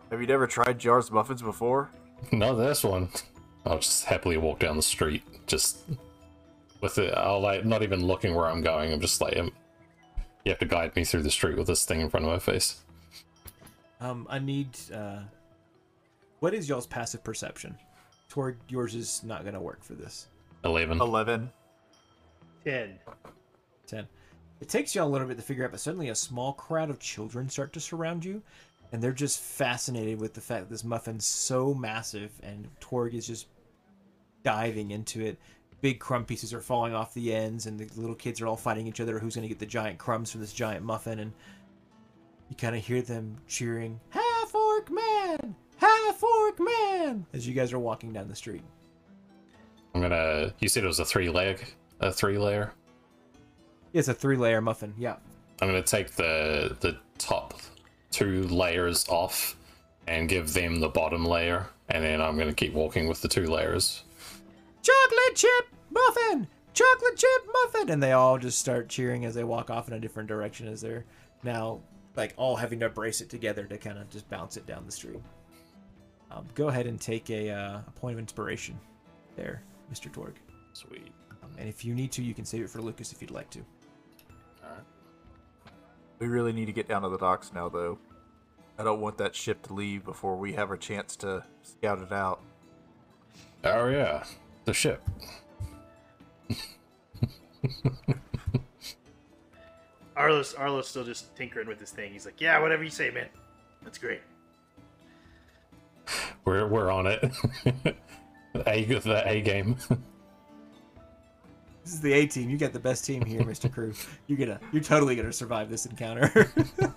Speaker 2: Have you never tried Jar's Muffins before?
Speaker 3: Not this one. I'll just happily walk down the street, just with it. I'll like not even looking where I'm going. I'm just like, um, you have to guide me through the street with this thing in front of my face.
Speaker 1: Um, I need. Uh, what is y'all's passive perception? Toward yours is not gonna work for this.
Speaker 3: Eleven.
Speaker 2: Eleven.
Speaker 4: Ten.
Speaker 1: Ten. It takes you all a little bit to figure out, but suddenly a small crowd of children start to surround you, and they're just fascinated with the fact that this muffin's so massive, and Torg is just diving into it. Big crumb pieces are falling off the ends, and the little kids are all fighting each other who's going to get the giant crumbs from this giant muffin, and you kind of hear them cheering, "Half Orc Man! Half Orc Man!" as you guys are walking down the street.
Speaker 3: I'm gonna. You said it was a three leg, a three layer.
Speaker 1: Yeah, it's a three-layer muffin. Yeah.
Speaker 3: I'm gonna take the the top two layers off and give them the bottom layer, and then I'm gonna keep walking with the two layers.
Speaker 1: Chocolate chip muffin! Chocolate chip muffin! And they all just start cheering as they walk off in a different direction, as they're now like all having to brace it together to kind of just bounce it down the street. Um, go ahead and take a, uh, a point of inspiration there, Mister Torg.
Speaker 3: Sweet.
Speaker 1: Um, and if you need to, you can save it for Lucas if you'd like to.
Speaker 3: Alright.
Speaker 2: We really need to get down to the docks now, though. I don't want that ship to leave before we have a chance to scout it out.
Speaker 3: Oh yeah, the ship.
Speaker 4: Arlo's Arlo's still just tinkering with this thing. He's like, "Yeah, whatever you say, man. That's great."
Speaker 3: We're we're on it. A the A game.
Speaker 1: This is the A team. You got the best team here, Mister Crew. You're gonna, you're totally gonna survive this encounter.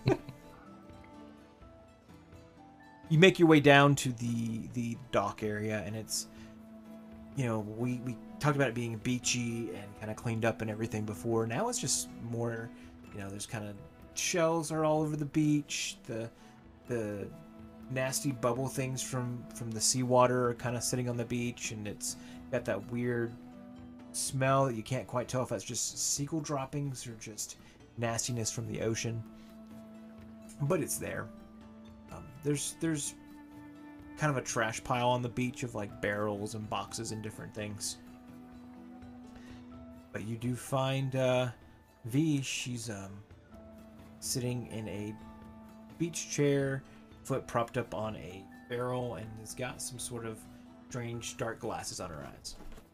Speaker 1: You make your way down to the the dock area, and it's, you know, we we talked about it being beachy and kind of cleaned up and everything before. Now it's just more, you know, there's kind of shells are all over the beach. The the nasty bubble things from from the seawater are kind of sitting on the beach, and it's got that weird smell that you can't quite tell if that's just seagull droppings or just nastiness from the ocean, but it's there. Um, there's there's kind of a trash pile on the beach of like barrels and boxes and different things, but you do find uh, V. She's um, sitting in a beach chair, foot propped up on a barrel, and has got some sort of strange dark glasses on her eyes.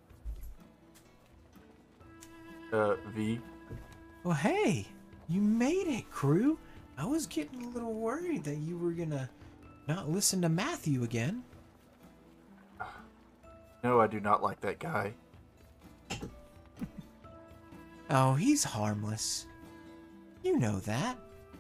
Speaker 2: Uh, V?
Speaker 1: Well, hey, you made it, crew. I was getting a little worried that you were gonna not listen to Matthew again.
Speaker 2: No, I do not like that guy.
Speaker 1: Oh, he's harmless. You know that.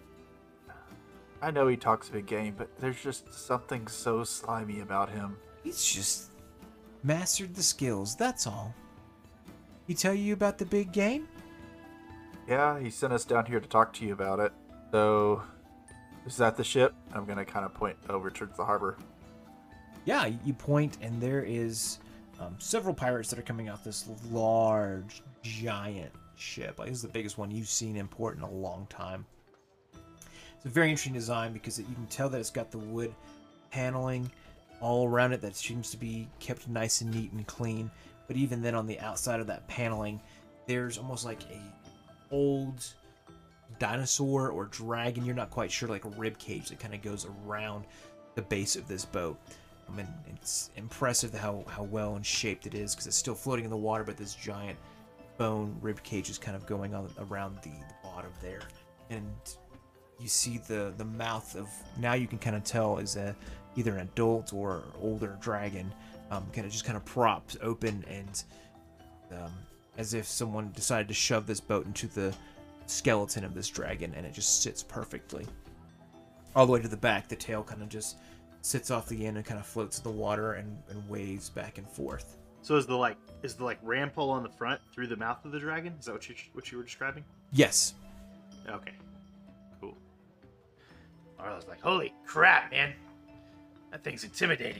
Speaker 2: I know he talks a big game, but there's just something so slimy about him.
Speaker 1: He's just mastered the skills, that's all. He tell you about the big game?
Speaker 2: Yeah, he sent us down here to talk to you about it. So, is that the ship? I'm gonna kind of point over towards the harbor.
Speaker 1: Yeah, you point, and there is um, several pirates that are coming out this large, giant ship. Like, this is the biggest one you've seen in port in a long time. It's a very interesting design because it, you can tell that it's got the wood paneling all around it that seems to be kept nice and neat and clean. But even then, on the outside of that paneling, there's almost like a old dinosaur or dragon, you're not quite sure, like a rib cage that kind of goes around the base of this boat. I mean, it's impressive how, how well and shaped it is because it's still floating in the water, but this giant bone rib cage is kind of going on around the, the bottom there. And you see the, the mouth of, now you can kind of tell is a, either an adult or older dragon, um, kind of just kind of propped open, and um, as if someone decided to shove this boat into the skeleton of this dragon, and it just sits perfectly. All the way to the back, the tail kind of just sits off the end and kind of floats in the water and, and waves back and forth.
Speaker 4: So is the like is the like ram pole on the front through the mouth of the dragon? Is that what you what you were describing?
Speaker 1: Yes.
Speaker 4: Okay. Cool. Arlo's like, holy crap, man. That thing's intimidating.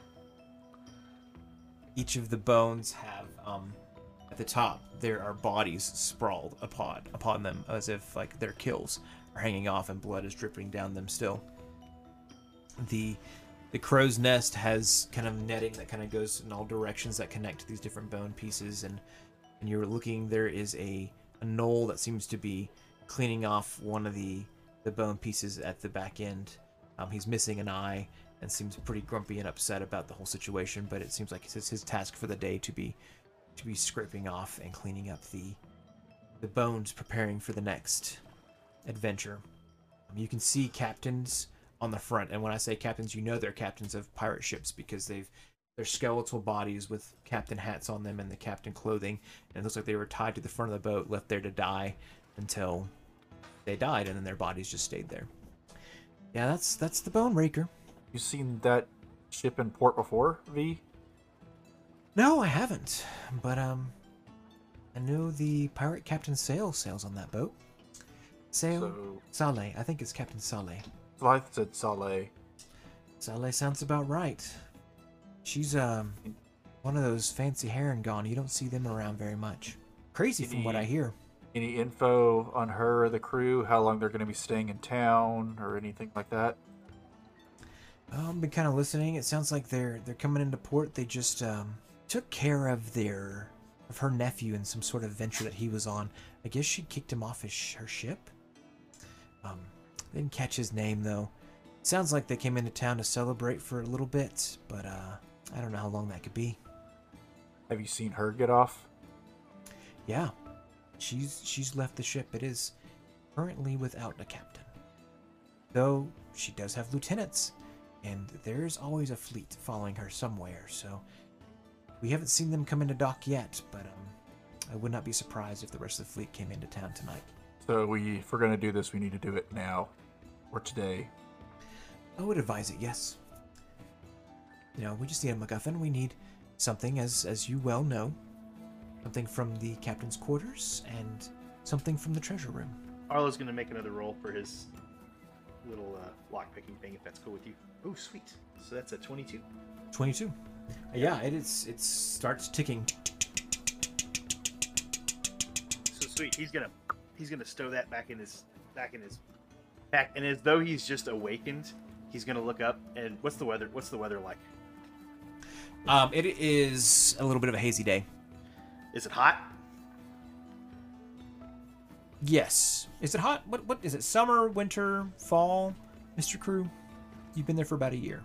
Speaker 1: Each of the bones have, um, at the top, there are bodies sprawled upon, upon them, as if like their kills are hanging off and blood is dripping down them still. The the crow's nest has kind of netting that kind of goes in all directions that connect to these different bone pieces, and and you're looking. There is a, a knoll that seems to be cleaning off one of the the bone pieces at the back end. Um, he's missing an eye and seems pretty grumpy and upset about the whole situation. But it seems like it's his task for the day to be to be scraping off and cleaning up the the bones, preparing for the next adventure. Um, you can see captains on the front, and when I say captains, you know they're captains of pirate ships because they've their skeletal bodies with captain hats on them and the captain clothing, and it looks like they were tied to the front of the boat, left there to die until they died, and then their bodies just stayed there. Yeah, that's that's the Bone Raker.
Speaker 2: You seen that ship in port before, V?
Speaker 1: No, I haven't, but um, I know the pirate Captain Sail sails on that boat. Sail
Speaker 2: So,
Speaker 1: Saleh, I think it's Captain Saleh.
Speaker 2: I said Saleh.
Speaker 1: Saleh sounds about right. She's um one of those fancy heron gone. You don't see them around very much. Crazy from what I hear.
Speaker 2: Any info on her or the crew? How long they're going to be staying in town or anything like that?
Speaker 1: Oh, I've been kind of listening. It sounds like they're they're coming into port. They just um took care of their of her nephew in some sort of venture that he was on. I guess she kicked him off his sh- her ship. Um, didn't catch his name though. Sounds like they came into town to celebrate for a little bit, but uh, I don't know how long that could be.
Speaker 2: Have you seen her get off?
Speaker 1: Yeah, she's she's left the ship. It is currently without a captain, though she does have lieutenants, and there's always a fleet following her somewhere. So we haven't seen them come into dock yet, but um, I would not be surprised if the rest of the fleet came into town tonight.
Speaker 2: So we, if we're going to do this, we need to do it now or today.
Speaker 1: I would advise it, yes. You know, we just need a MacGuffin. We need something, as as you well know, something from the captain's quarters and something from the treasure room.
Speaker 4: Arlo's gonna make another roll for his little uh, lock-picking thing, if that's cool with you. Oh, sweet. So that's a twenty-two.
Speaker 1: twenty-two. Yeah, it is. It starts ticking.
Speaker 4: So sweet. He's gonna he's gonna stow that back in his back in his back, and as though he's just awakened, he's gonna look up. And what's the weather? What's the weather like?
Speaker 1: Um, it is a little bit of a hazy day.
Speaker 4: Is it hot?
Speaker 1: Yes. Is it hot? What? What is it? Summer, winter, fall, Mister Crew? You've been there for about a year.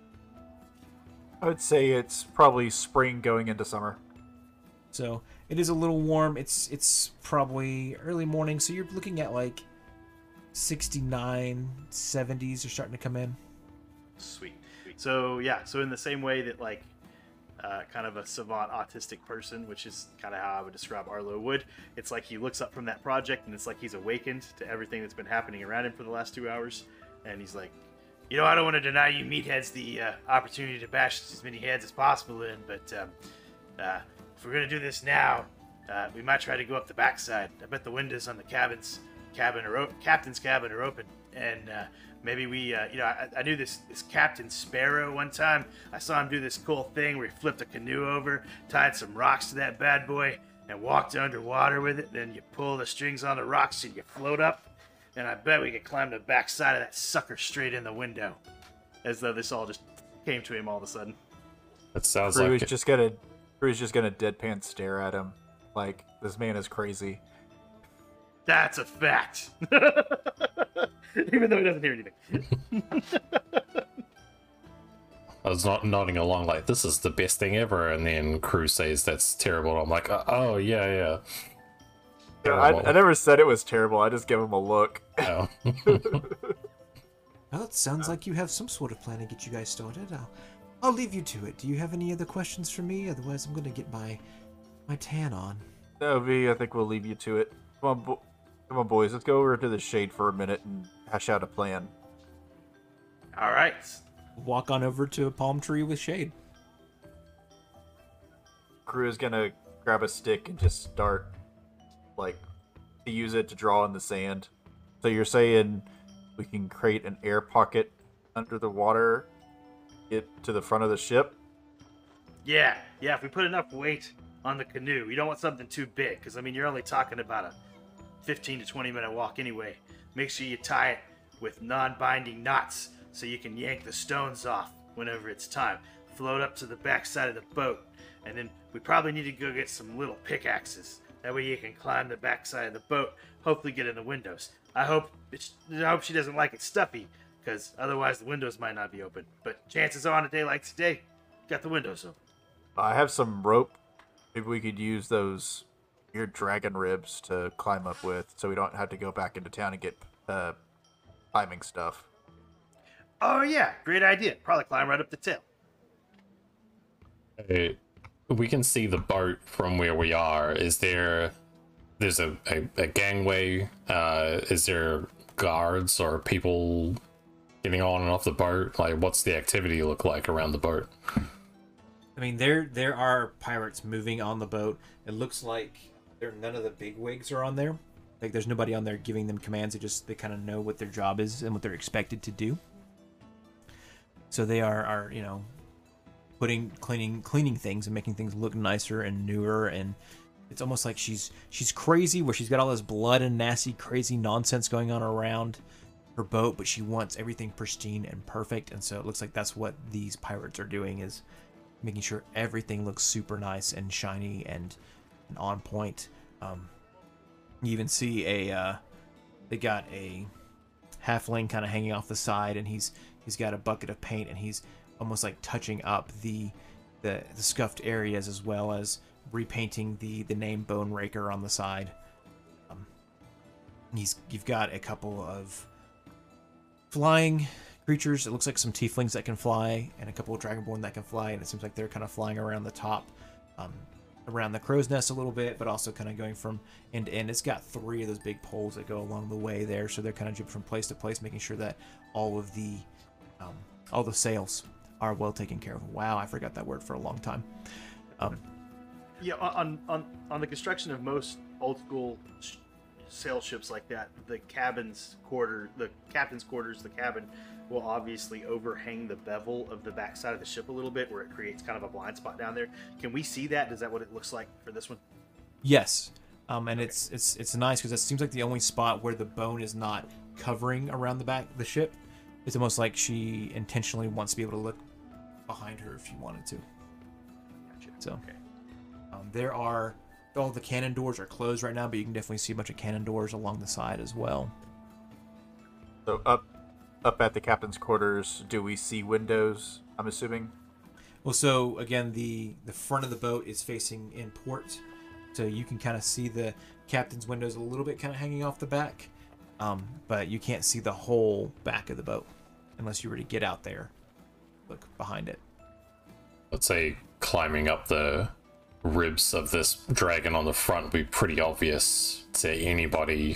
Speaker 2: I would say it's probably spring going into summer.
Speaker 1: So it is a little warm. It's it's probably early morning. So you're looking at like sixty-nine, seventies are starting to come in.
Speaker 4: Sweet. So yeah. So in the same way that like uh, kind of a savant autistic person, which is kind of how I would describe Arlo would, it's like he looks up from that project and it's like he's awakened to everything that's been happening around him for the last two hours, and he's like, you know, I don't want to deny you meatheads the uh, opportunity to bash as many heads as possible in, but um, uh, if we're gonna do this now, uh, we might try to go up the backside. I bet the windows on the cabins, cabin or o- captain's cabin are open, and uh, maybe we, uh, you know, I, I knew this this Captain Sparrow one time. I saw him do this cool thing where he flipped a canoe over, tied some rocks to that bad boy, and walked underwater with it. Then you pull the strings on the rocks and you float up. And I bet we could climb the backside of that sucker straight in the window. As though this all just came to him all of a sudden.
Speaker 3: That sounds
Speaker 2: Crew
Speaker 3: like
Speaker 2: is
Speaker 3: it.
Speaker 2: just gonna, Crew is just gonna deadpan stare at him, like this man is crazy.
Speaker 4: That's a fact. Even though he doesn't hear anything.
Speaker 3: I was not nodding along like this is the best thing ever, and then Crew says that's terrible. And I'm like, oh, oh yeah, yeah.
Speaker 2: Yeah, I, I never said it was terrible. I just gave him a look.
Speaker 3: Oh.
Speaker 1: Well, it sounds like you have some sort of plan to get you guys started. I'll, I'll leave you to it. Do you have any other questions for me? Otherwise, I'm going to get my my tan on.
Speaker 2: No, V, I think we'll leave you to it. Come on, bo- come on, boys. Let's go over to the shade for a minute and hash out a plan.
Speaker 4: All right.
Speaker 1: Walk on over to a palm tree with shade.
Speaker 2: Crew is gonna grab a stick and just start, like, to use it to draw in the sand. So you're saying we can create an air pocket under the water, get to the front of the ship?
Speaker 4: Yeah, yeah, if we put enough weight on the canoe, you don't want something too big, because, I mean, you're only talking about a fifteen to twenty minute walk anyway. Make sure you tie it with non-binding knots so you can yank the stones off whenever it's time. Float up to the backside of the boat, and then we probably need to go get some little pickaxes. That way you can climb the backside of the boat, hopefully get in the windows. I hope it's, I hope she doesn't like it stuffy, because otherwise the windows might not be open. But chances are on a day like today, got the windows open.
Speaker 2: I have some rope. Maybe we could use those weird dragon ribs to climb up with, so we don't have to go back into town and get uh, climbing stuff.
Speaker 4: Oh yeah, great idea. Probably climb right up the tail.
Speaker 3: Hey, we can see the boat from where we are. Is there... There's a, a, a gangway. Uh, is there guards or people getting on and off the boat? Like, what's the activity look like around the boat?
Speaker 1: I mean, there there are pirates moving on the boat. It looks like there none of the big wigs are on there. Like, there's nobody on there giving them commands. They just they kind of know what their job is and what they're expected to do. So they are are you know putting cleaning cleaning things and making things look nicer and newer, and it's almost like she's she's crazy where she's got all this blood and nasty crazy nonsense going on around her boat, but she wants everything pristine and perfect. And so it looks like that's what these pirates are doing, is making sure everything looks super nice and shiny and, and on point. Um, you even see a uh, they got a halfling kind of hanging off the side, and he's he's got a bucket of paint, and he's almost like touching up the the, the scuffed areas, as well as repainting the the name Bone Raker on the side. Um, he's you've got a couple of flying creatures. It looks like some tieflings that can fly, and a couple of dragonborn that can fly, and it seems like they're kind of flying around the top, um, around the crow's nest a little bit, but also kind of going from end to end. It's got three of those big poles that go along the way there, so they're kind of jumping from place to place, making sure that all of the um, all the sails are well taken care of. Wow, I forgot that word for a long time. Um,
Speaker 4: Yeah, on on on the construction of most old school sh- sail ships like that, the cabin's quarter, the captain's quarters, the cabin will obviously overhang the bevel of the backside of the ship a little bit, where it creates kind of a blind spot down there. Can we see that? Is that what it looks like for this one?
Speaker 1: Yes, um, and okay. it's it's it's nice because it seems like the only spot where the bone is not covering around the back of the ship. It's almost like she intentionally wants to be able to look behind her if she wanted to.
Speaker 4: Gotcha.
Speaker 1: So,
Speaker 4: okay.
Speaker 1: um, there are all the cannon doors are closed right now, but you can definitely see a bunch of cannon doors along the side as well.
Speaker 2: So up, up at the captain's quarters, do we see windows? I'm assuming.
Speaker 1: Well, so again, the the front of the boat is facing in port, so you can kind of see the captain's windows a little bit kind of hanging off the back, um, but you can't see the whole back of the boat unless you were to get out there, look behind it.
Speaker 3: Let's say climbing up the ribs of this dragon on the front would be pretty obvious to anybody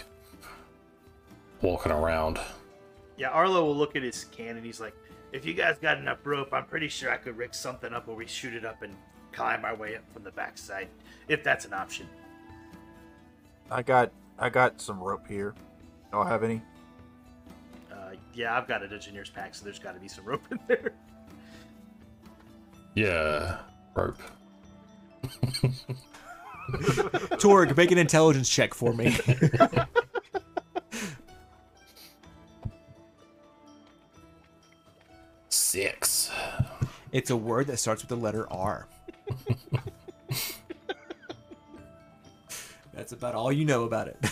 Speaker 3: walking around.
Speaker 4: Yeah, Arlo will look at his cannon. He's like, if you guys got enough rope, I'm pretty sure I could rig something up where we shoot it up and climb our way up from the backside, if that's an option.
Speaker 2: I got I got some rope here. Y'all have any?
Speaker 4: Uh, yeah, I've got an engineer's pack, so there's got to be some rope in there.
Speaker 3: Yeah, rope.
Speaker 1: Torg, make an intelligence check for me.
Speaker 3: Six.
Speaker 1: It's a word that starts with the letter R. That's about all you know about it.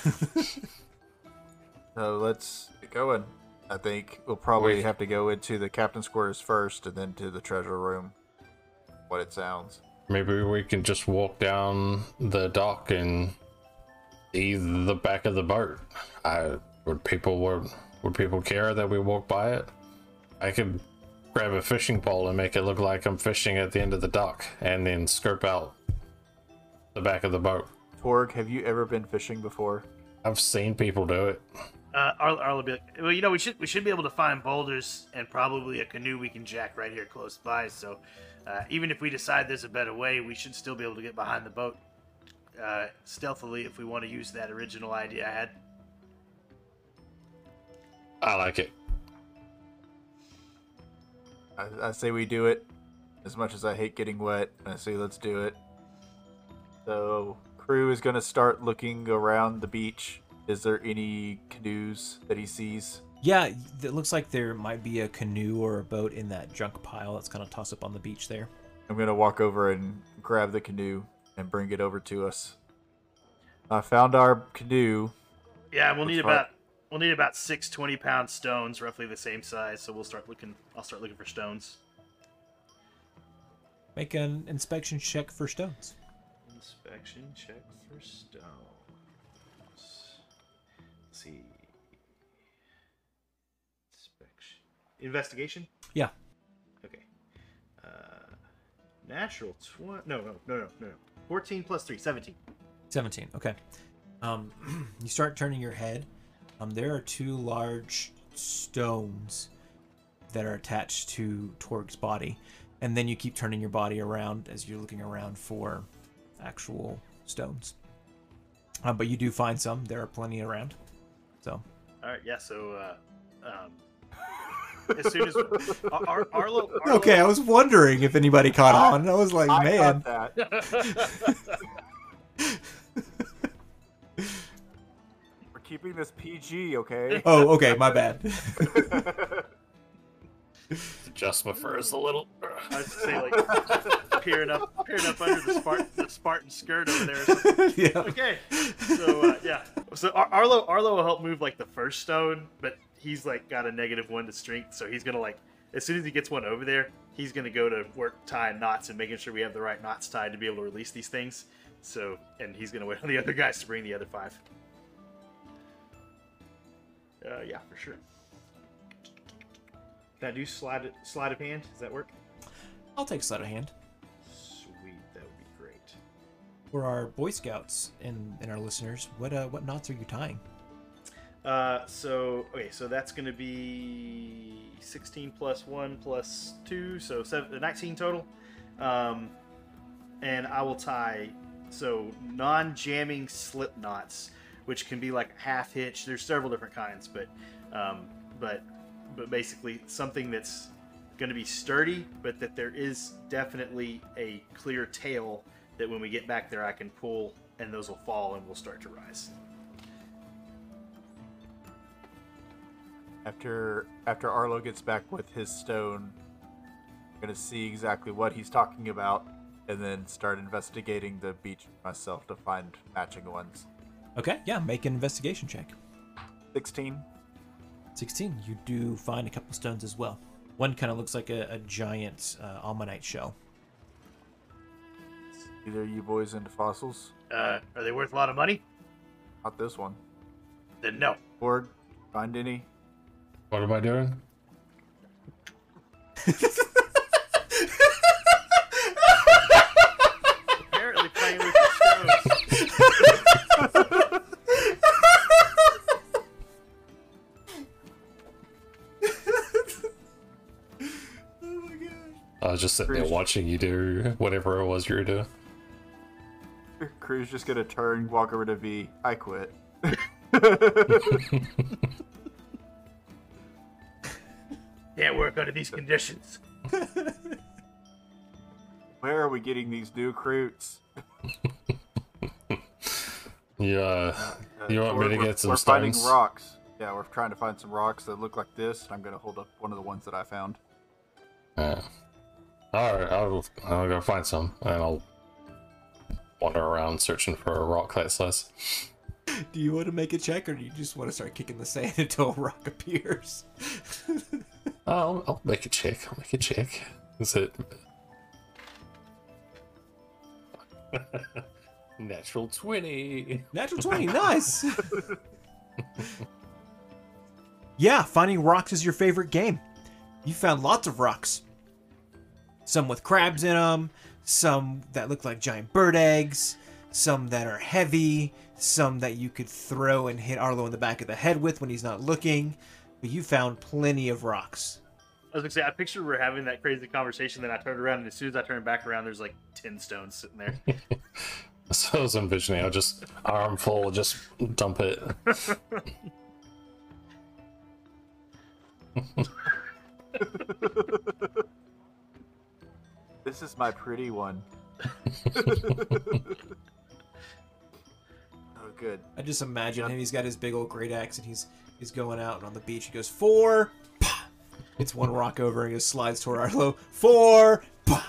Speaker 2: So let's get going. I think we'll probably
Speaker 3: Wait.
Speaker 2: have to go into the captain's quarters first, and then to the treasure room. What it sounds.
Speaker 3: Maybe we can just walk down the dock and see the back of the boat. I would people would would people care that we walk by it? I could grab a fishing pole and make it look like I'm fishing at the end of the dock, and then scope out the back of the boat.
Speaker 2: Torg, have you ever been fishing before?
Speaker 3: I've seen people do it.
Speaker 4: Uh, Arlo, Arlo will be like, well, you know, we should we should be able to find boulders and probably a canoe we can jack right here close by. So uh, even if we decide there's a better way, we should still be able to get behind the boat uh, stealthily if we want to use that original idea I had.
Speaker 3: I like it.
Speaker 2: I, I say we do it. As much as I hate getting wet, I say let's do it. So, crew is going to start looking around the beach. Is there any canoes that he sees?
Speaker 1: Yeah, it looks like there might be a canoe or a boat in that junk pile that's kind of tossed up on the beach there.
Speaker 2: I'm gonna walk over and grab the canoe and bring it over to us. I found our canoe.
Speaker 4: Yeah, we'll need
Speaker 2: Looks fine.
Speaker 4: about we'll need about six twenty pound stones, roughly the same size. So we'll start looking. I'll start looking for stones.
Speaker 1: Make an inspection check for stones.
Speaker 4: Inspection check for stones. Let's see. Inspection. Investigation.
Speaker 1: Yeah.
Speaker 4: Okay. Uh, natural twenty. No, no, no, no, no. Fourteen plus three. Seventeen.
Speaker 1: seventeen. Okay. Um, you start turning your head. Um, there are two large stones that are attached to Torg's body, and then you keep turning your body around as you're looking around for actual stones. Uh, but you do find some. There are plenty around. So.
Speaker 4: All right. Yeah. So. Uh, um, as soon as Ar- Ar- Arlo, Arlo.
Speaker 1: Okay, I was wondering if anybody caught on. I was like,
Speaker 2: I
Speaker 1: man.
Speaker 2: got that. We're keeping this P G, okay?
Speaker 1: Oh, okay, my bad.
Speaker 3: Adjust my furs a little.
Speaker 4: I was gonna say like peering up, peering up under the Spartan, the Spartan skirt over there. Or something.
Speaker 1: Yeah.
Speaker 4: Okay, so uh, yeah, so Ar- Arlo, Arlo will help move like the first stone, but he's like got a negative one to strength, so he's gonna like as soon as he gets one over there, he's gonna go to work tying knots and making sure we have the right knots tied to be able to release these things. So, and he's gonna wait on the other guys to bring the other five. Uh, yeah, for sure. Can I do slide sleight of hand? Does that work?
Speaker 1: I'll take sleight of hand.
Speaker 4: Sweet, that would be great.
Speaker 1: For our Boy Scouts and, and our listeners, what uh, what knots are you tying?
Speaker 4: Uh, so okay, so that's going to be sixteen plus one plus two, so seven, nineteen total. Um, and I will tie so non-jamming slip knots, which can be like half hitch. There's several different kinds, but um, but but basically something that's going to be sturdy, but that there is definitely a clear tail that when we get back there I can pull, and those will fall and we'll start to rise.
Speaker 2: After after Arlo gets back with his stone, I'm gonna see exactly what he's talking about, and then start investigating the beach myself to find matching ones.
Speaker 1: Okay, yeah, make an investigation check.
Speaker 2: Sixteen.
Speaker 1: sixteen. You do find a couple stones as well. One kind of looks like a, a giant uh, ammonite shell.
Speaker 2: Either you boys into fossils?
Speaker 4: Uh, are they worth a lot of money?
Speaker 2: Not this one.
Speaker 4: Then no.
Speaker 2: Borg, find any?
Speaker 3: What am I doing?
Speaker 4: Apparently playing with the stones.
Speaker 3: I was just sitting there watching you do whatever it was you were doing.
Speaker 2: Crew's just gonna turn, walk over to V. I quit.
Speaker 4: Can't work under these conditions.
Speaker 2: Where are we getting these new recruits?
Speaker 3: Yeah,
Speaker 2: Uh,
Speaker 3: you want me
Speaker 2: we're-
Speaker 3: to
Speaker 2: we're-
Speaker 3: get some
Speaker 2: We're finding
Speaker 3: stones?
Speaker 2: rocks. Yeah, we're trying to find some rocks that look like this. I'm gonna hold up one of the ones that I found.
Speaker 3: Yeah. All right, I'll I'll go find some, and I'll wander around searching for a rock that size.
Speaker 1: Do you want to make a check, or do you just want to start kicking the sand until a rock appears?
Speaker 3: I'll I'll make a check. I'll make a check. Is it natural twenty?
Speaker 1: Natural twenty, nice. Yeah, finding rocks is your favorite game. You found lots of rocks. Some with crabs in them, some that look like giant bird eggs, some that are heavy, some that you could throw and hit Arlo in the back of the head with when he's not looking. But you found plenty of rocks.
Speaker 4: I was gonna say, I pictured we're having that crazy conversation, then I turned around, and as soon as I turned back around, there's like ten stones sitting there.
Speaker 3: So I was envisioning, I'll just armful, just dump it.
Speaker 2: This is my pretty one. good.
Speaker 1: I just imagine
Speaker 2: Yep.
Speaker 1: him. He's got his big old great axe, and he's he's going out on the beach. He goes four. Pah! It's one rock over, and he just slides toward Arlo. Four. Pah!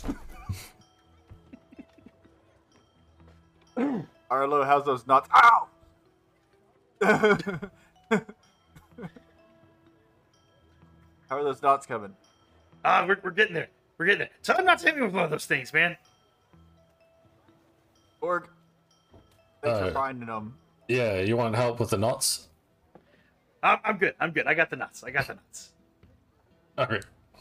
Speaker 2: Arlo, how's those knots? Ow! How are those knots coming?
Speaker 4: Ah, we're, we're getting there. We're getting there. Tell him not to hit me with one of those things, man.
Speaker 2: Org, thanks
Speaker 3: Uh,
Speaker 2: for finding them.
Speaker 3: Yeah, you want help with the knots?
Speaker 4: I'm, I'm good. I'm good. I got the nuts. I got the nuts.
Speaker 3: Okay.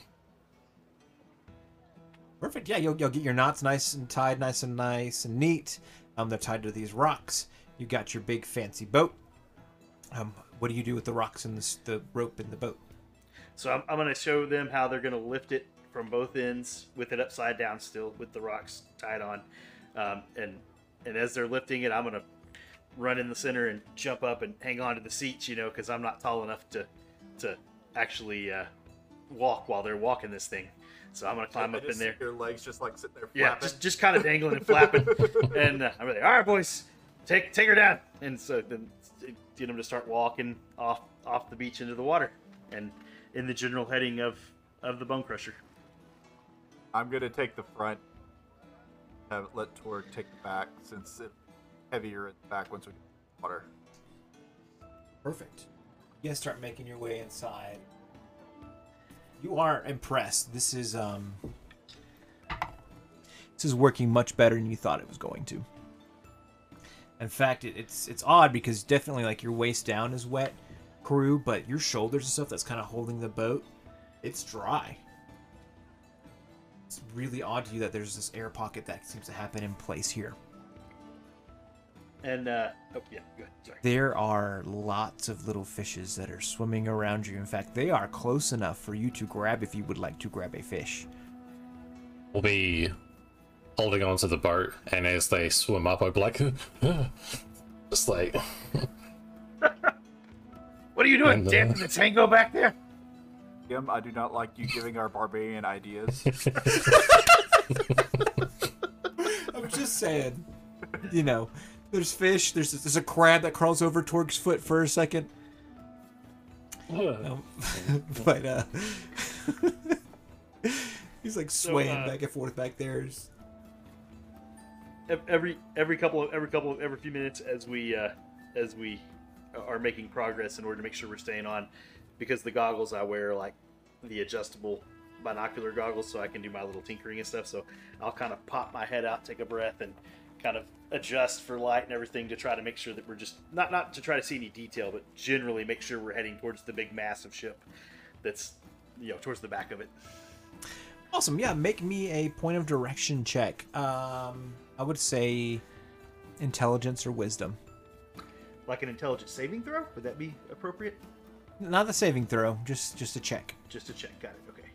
Speaker 1: Perfect. Yeah, you'll, you'll get your knots nice and tied, nice and nice and neat. Um, they're tied to these rocks. You got your big fancy boat. Um, what do you do with the rocks and the, the rope in the boat?
Speaker 4: So I'm, I'm going to show them how they're going to lift it from both ends with it upside down still with the rocks tied on. Um, and and as they're lifting it, I'm going to run in the center and jump up and hang on to the seats, you know, because I'm not tall enough to to actually uh, walk while they're walking this thing. So I'm going to climb
Speaker 2: I
Speaker 4: up
Speaker 2: just
Speaker 4: in there.
Speaker 2: see your legs just like sitting there
Speaker 4: Yeah,
Speaker 2: flapping.
Speaker 4: just just kind of dangling and flapping. And uh, I'm like, all right, boys, take take her down. And so then get them to start walking off off the beach into the water and in the general heading of, of the Bone Crusher.
Speaker 2: I'm gonna take the front. Have let Torg take the back since it's heavier at the back once we get the water.
Speaker 1: Perfect. You guys start making your way inside. You are impressed. This is um this is working much better than you thought it was going to. In fact, it, it's it's odd because definitely like your waist down is wet, crew, but your shoulders and stuff that's kind of holding the boat, it's dry. It's really odd to you that there's this air pocket that seems to happen in place here.
Speaker 4: And, uh, oh, yeah, good. Sorry.
Speaker 1: There are lots of little fishes that are swimming around you. In fact, they are close enough for you to grab if you would like to grab a fish.
Speaker 3: We'll be holding onto the boat, and as they swim up, I'll be like, just like,
Speaker 4: What are you doing?
Speaker 3: And, uh,
Speaker 4: Dancing the tango back there?
Speaker 2: Kim, I do not like you giving our barbarian ideas.
Speaker 1: I'm just saying, you know, there's fish. There's there's a crab that crawls over Torg's foot for a second. Um, but uh, he's like swaying
Speaker 4: uh,
Speaker 1: back and forth back there. It's-
Speaker 4: Ev- Every every couple of every couple of every few minutes as we uh, as we are making progress in order to make sure we're staying on, because the goggles I wear are like the adjustable binocular goggles, so I can do my little tinkering and stuff. So I'll kind of pop my head out, take a breath, and kind of adjust for light and everything to try to make sure that we're just not not to try to see any detail, but generally make sure we're heading towards the big massive ship that's, you know, towards the back of it.
Speaker 1: Awesome. Yeah, make me a point of direction check. Um, I would say intelligence or wisdom.
Speaker 4: Like an intelligence saving throw, would that be appropriate?
Speaker 1: Not the saving throw, just just a check.
Speaker 4: Just to check. Got it. Okay.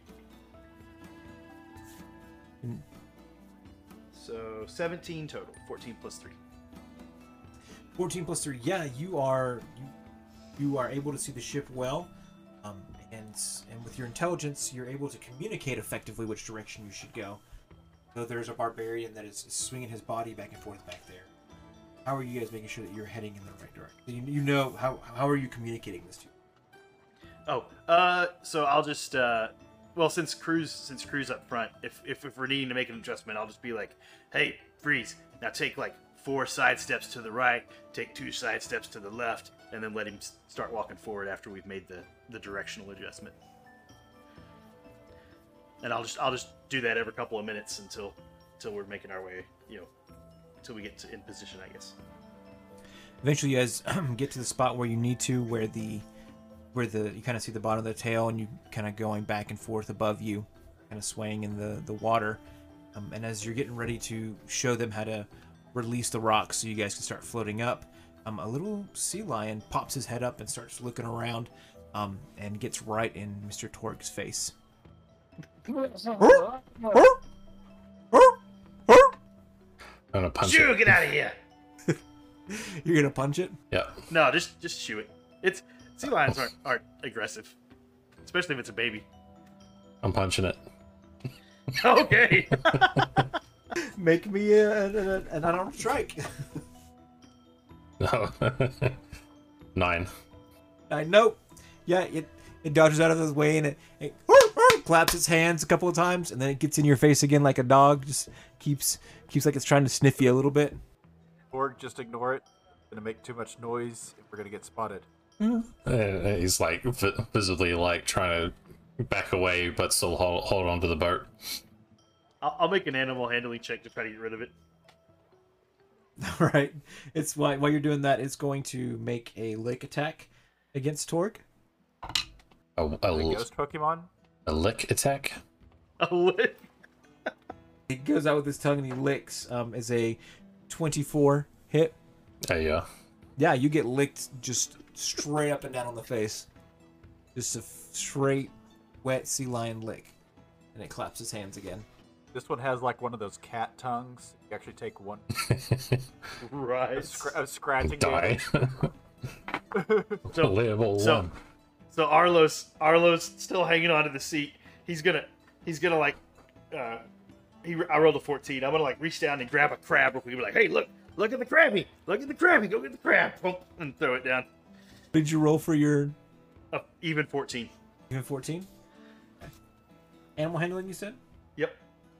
Speaker 1: Mm.
Speaker 4: So seventeen total. fourteen plus three.
Speaker 1: fourteen plus three. Yeah, you are you, you are able to see the ship well, um, and and with your intelligence, you're able to communicate effectively which direction you should go. So there's a barbarian that is swinging his body back and forth back there. How are you guys making sure that you're heading in the right direction? You, you know how how are you communicating this to?
Speaker 4: Oh, uh, so I'll just, uh, well, since Crew's since Crew's up front, if, if if we're needing to make an adjustment, I'll just be like, hey, freeze! Now take like four side steps to the right, take two side steps to the left, and then let him s- start walking forward after we've made the, the directional adjustment. And I'll just I'll just do that every couple of minutes until until we're making our way, you know, until we get to, in position, I guess.
Speaker 1: Eventually, you guys get to the spot where you need to, where the where the you kind of see the bottom of the tail, and you kind of going back and forth above you, kind of swaying in the the water. Um, and as you're getting ready to show them how to release the rocks so you guys can start floating up, um, a little sea lion pops his head up and starts looking around, um, and gets right in Mister Torg's face.
Speaker 3: I'm gonna punch
Speaker 4: Shoo,
Speaker 3: it.
Speaker 4: get out of here!
Speaker 1: You're gonna punch it?
Speaker 3: Yeah.
Speaker 4: No, just just shoo it. It's sea lions aren't aren't aggressive, especially if it's a baby.
Speaker 3: I'm punching it.
Speaker 4: Okay.
Speaker 1: Make me a, a, a, an unarmed strike.
Speaker 3: No. Nine.
Speaker 1: I nope. Yeah, it it dodges out of his way and it, it claps its hands a couple of times and then it gets in your face again like a dog. Just keeps keeps like it's trying to sniff you a little bit.
Speaker 2: Or just ignore it. It's gonna make too much noise. We're gonna get spotted.
Speaker 3: Uh, he's like vi- visibly like trying to back away, but still hold, hold on to the boat.
Speaker 4: I'll, I'll make an animal handling check to try to get rid of it.
Speaker 1: All right. It's while while you're doing that, it's going to make a lick attack against Torg.
Speaker 3: A, a,
Speaker 2: The
Speaker 3: l-
Speaker 2: ghost Pokemon.
Speaker 3: a lick attack.
Speaker 4: A lick.
Speaker 1: He goes out with his tongue and he licks. Um, is a twenty-four hit.
Speaker 3: Hey, yeah.
Speaker 1: Yeah, you get licked just straight up and down on the face. Just a f- straight, wet sea lion lick. And it claps his hands again.
Speaker 2: This one has like one of those cat tongues. You actually take one
Speaker 4: Right.
Speaker 2: of, scr- of scratching
Speaker 3: Die.
Speaker 2: damage.
Speaker 4: So,
Speaker 3: Level
Speaker 4: so,
Speaker 3: one.
Speaker 4: so Arlos, Arlos still hanging onto the seat. He's gonna, he's gonna like, uh, he. I rolled a fourteen. I'm gonna like reach down and grab a crab real quick. Be like, hey, look, look at the crabby, look at the crabby, go get the crab, Boom, and throw it down.
Speaker 1: Did you roll for your
Speaker 4: Uh, even fourteen.
Speaker 1: even fourteen? Animal handling, you said?
Speaker 4: Yep.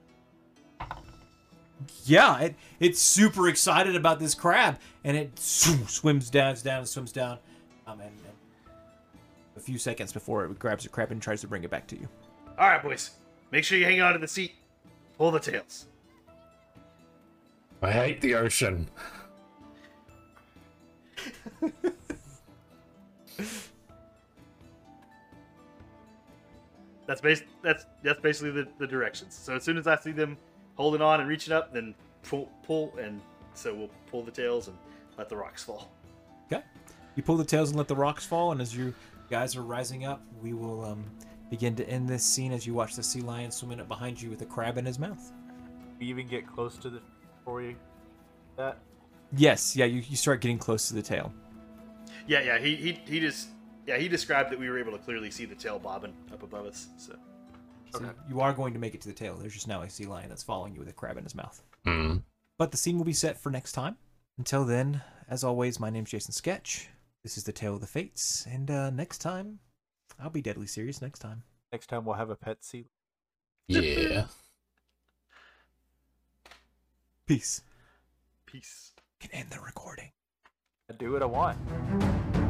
Speaker 1: Yeah, it it's super excited about this crab, and it swims down, down, swims down, um, and, and a few seconds before it grabs the crab and tries to bring it back to you.
Speaker 4: All right, boys, make sure you hang on to the seat. Pull the tails.
Speaker 3: I hate the ocean.
Speaker 4: That's bas- That's that's basically the, the directions. So as soon as I see them holding on and reaching up, then pull, pull, and so we'll pull the tails and let the rocks fall.
Speaker 1: Okay. You pull the tails and let the rocks fall, and as you guys are rising up, we will um, begin to end this scene as you watch the sea lion swimming up behind you with a crab in his mouth.
Speaker 2: We even get close to the before you that.
Speaker 1: Yes, yeah, you, you start getting close to the tail.
Speaker 4: Yeah, yeah. He he he just yeah he described that we were able to clearly see the tail bobbing up above us. So
Speaker 1: So
Speaker 2: Okay.
Speaker 1: you are going to make it to the tail. There's just now a sea lion that's following you with a crab in his mouth.
Speaker 3: Hmm.
Speaker 1: But the scene will be set for next time. Until then, as always, my name's Jason Sketch. This is the Tale of the Fates, and uh, next time, I'll be deadly serious next time.
Speaker 2: Next time we'll have a pet sea.
Speaker 3: Yeah.
Speaker 1: Peace.
Speaker 4: peace.
Speaker 1: Can end the recording.
Speaker 2: I do what I want.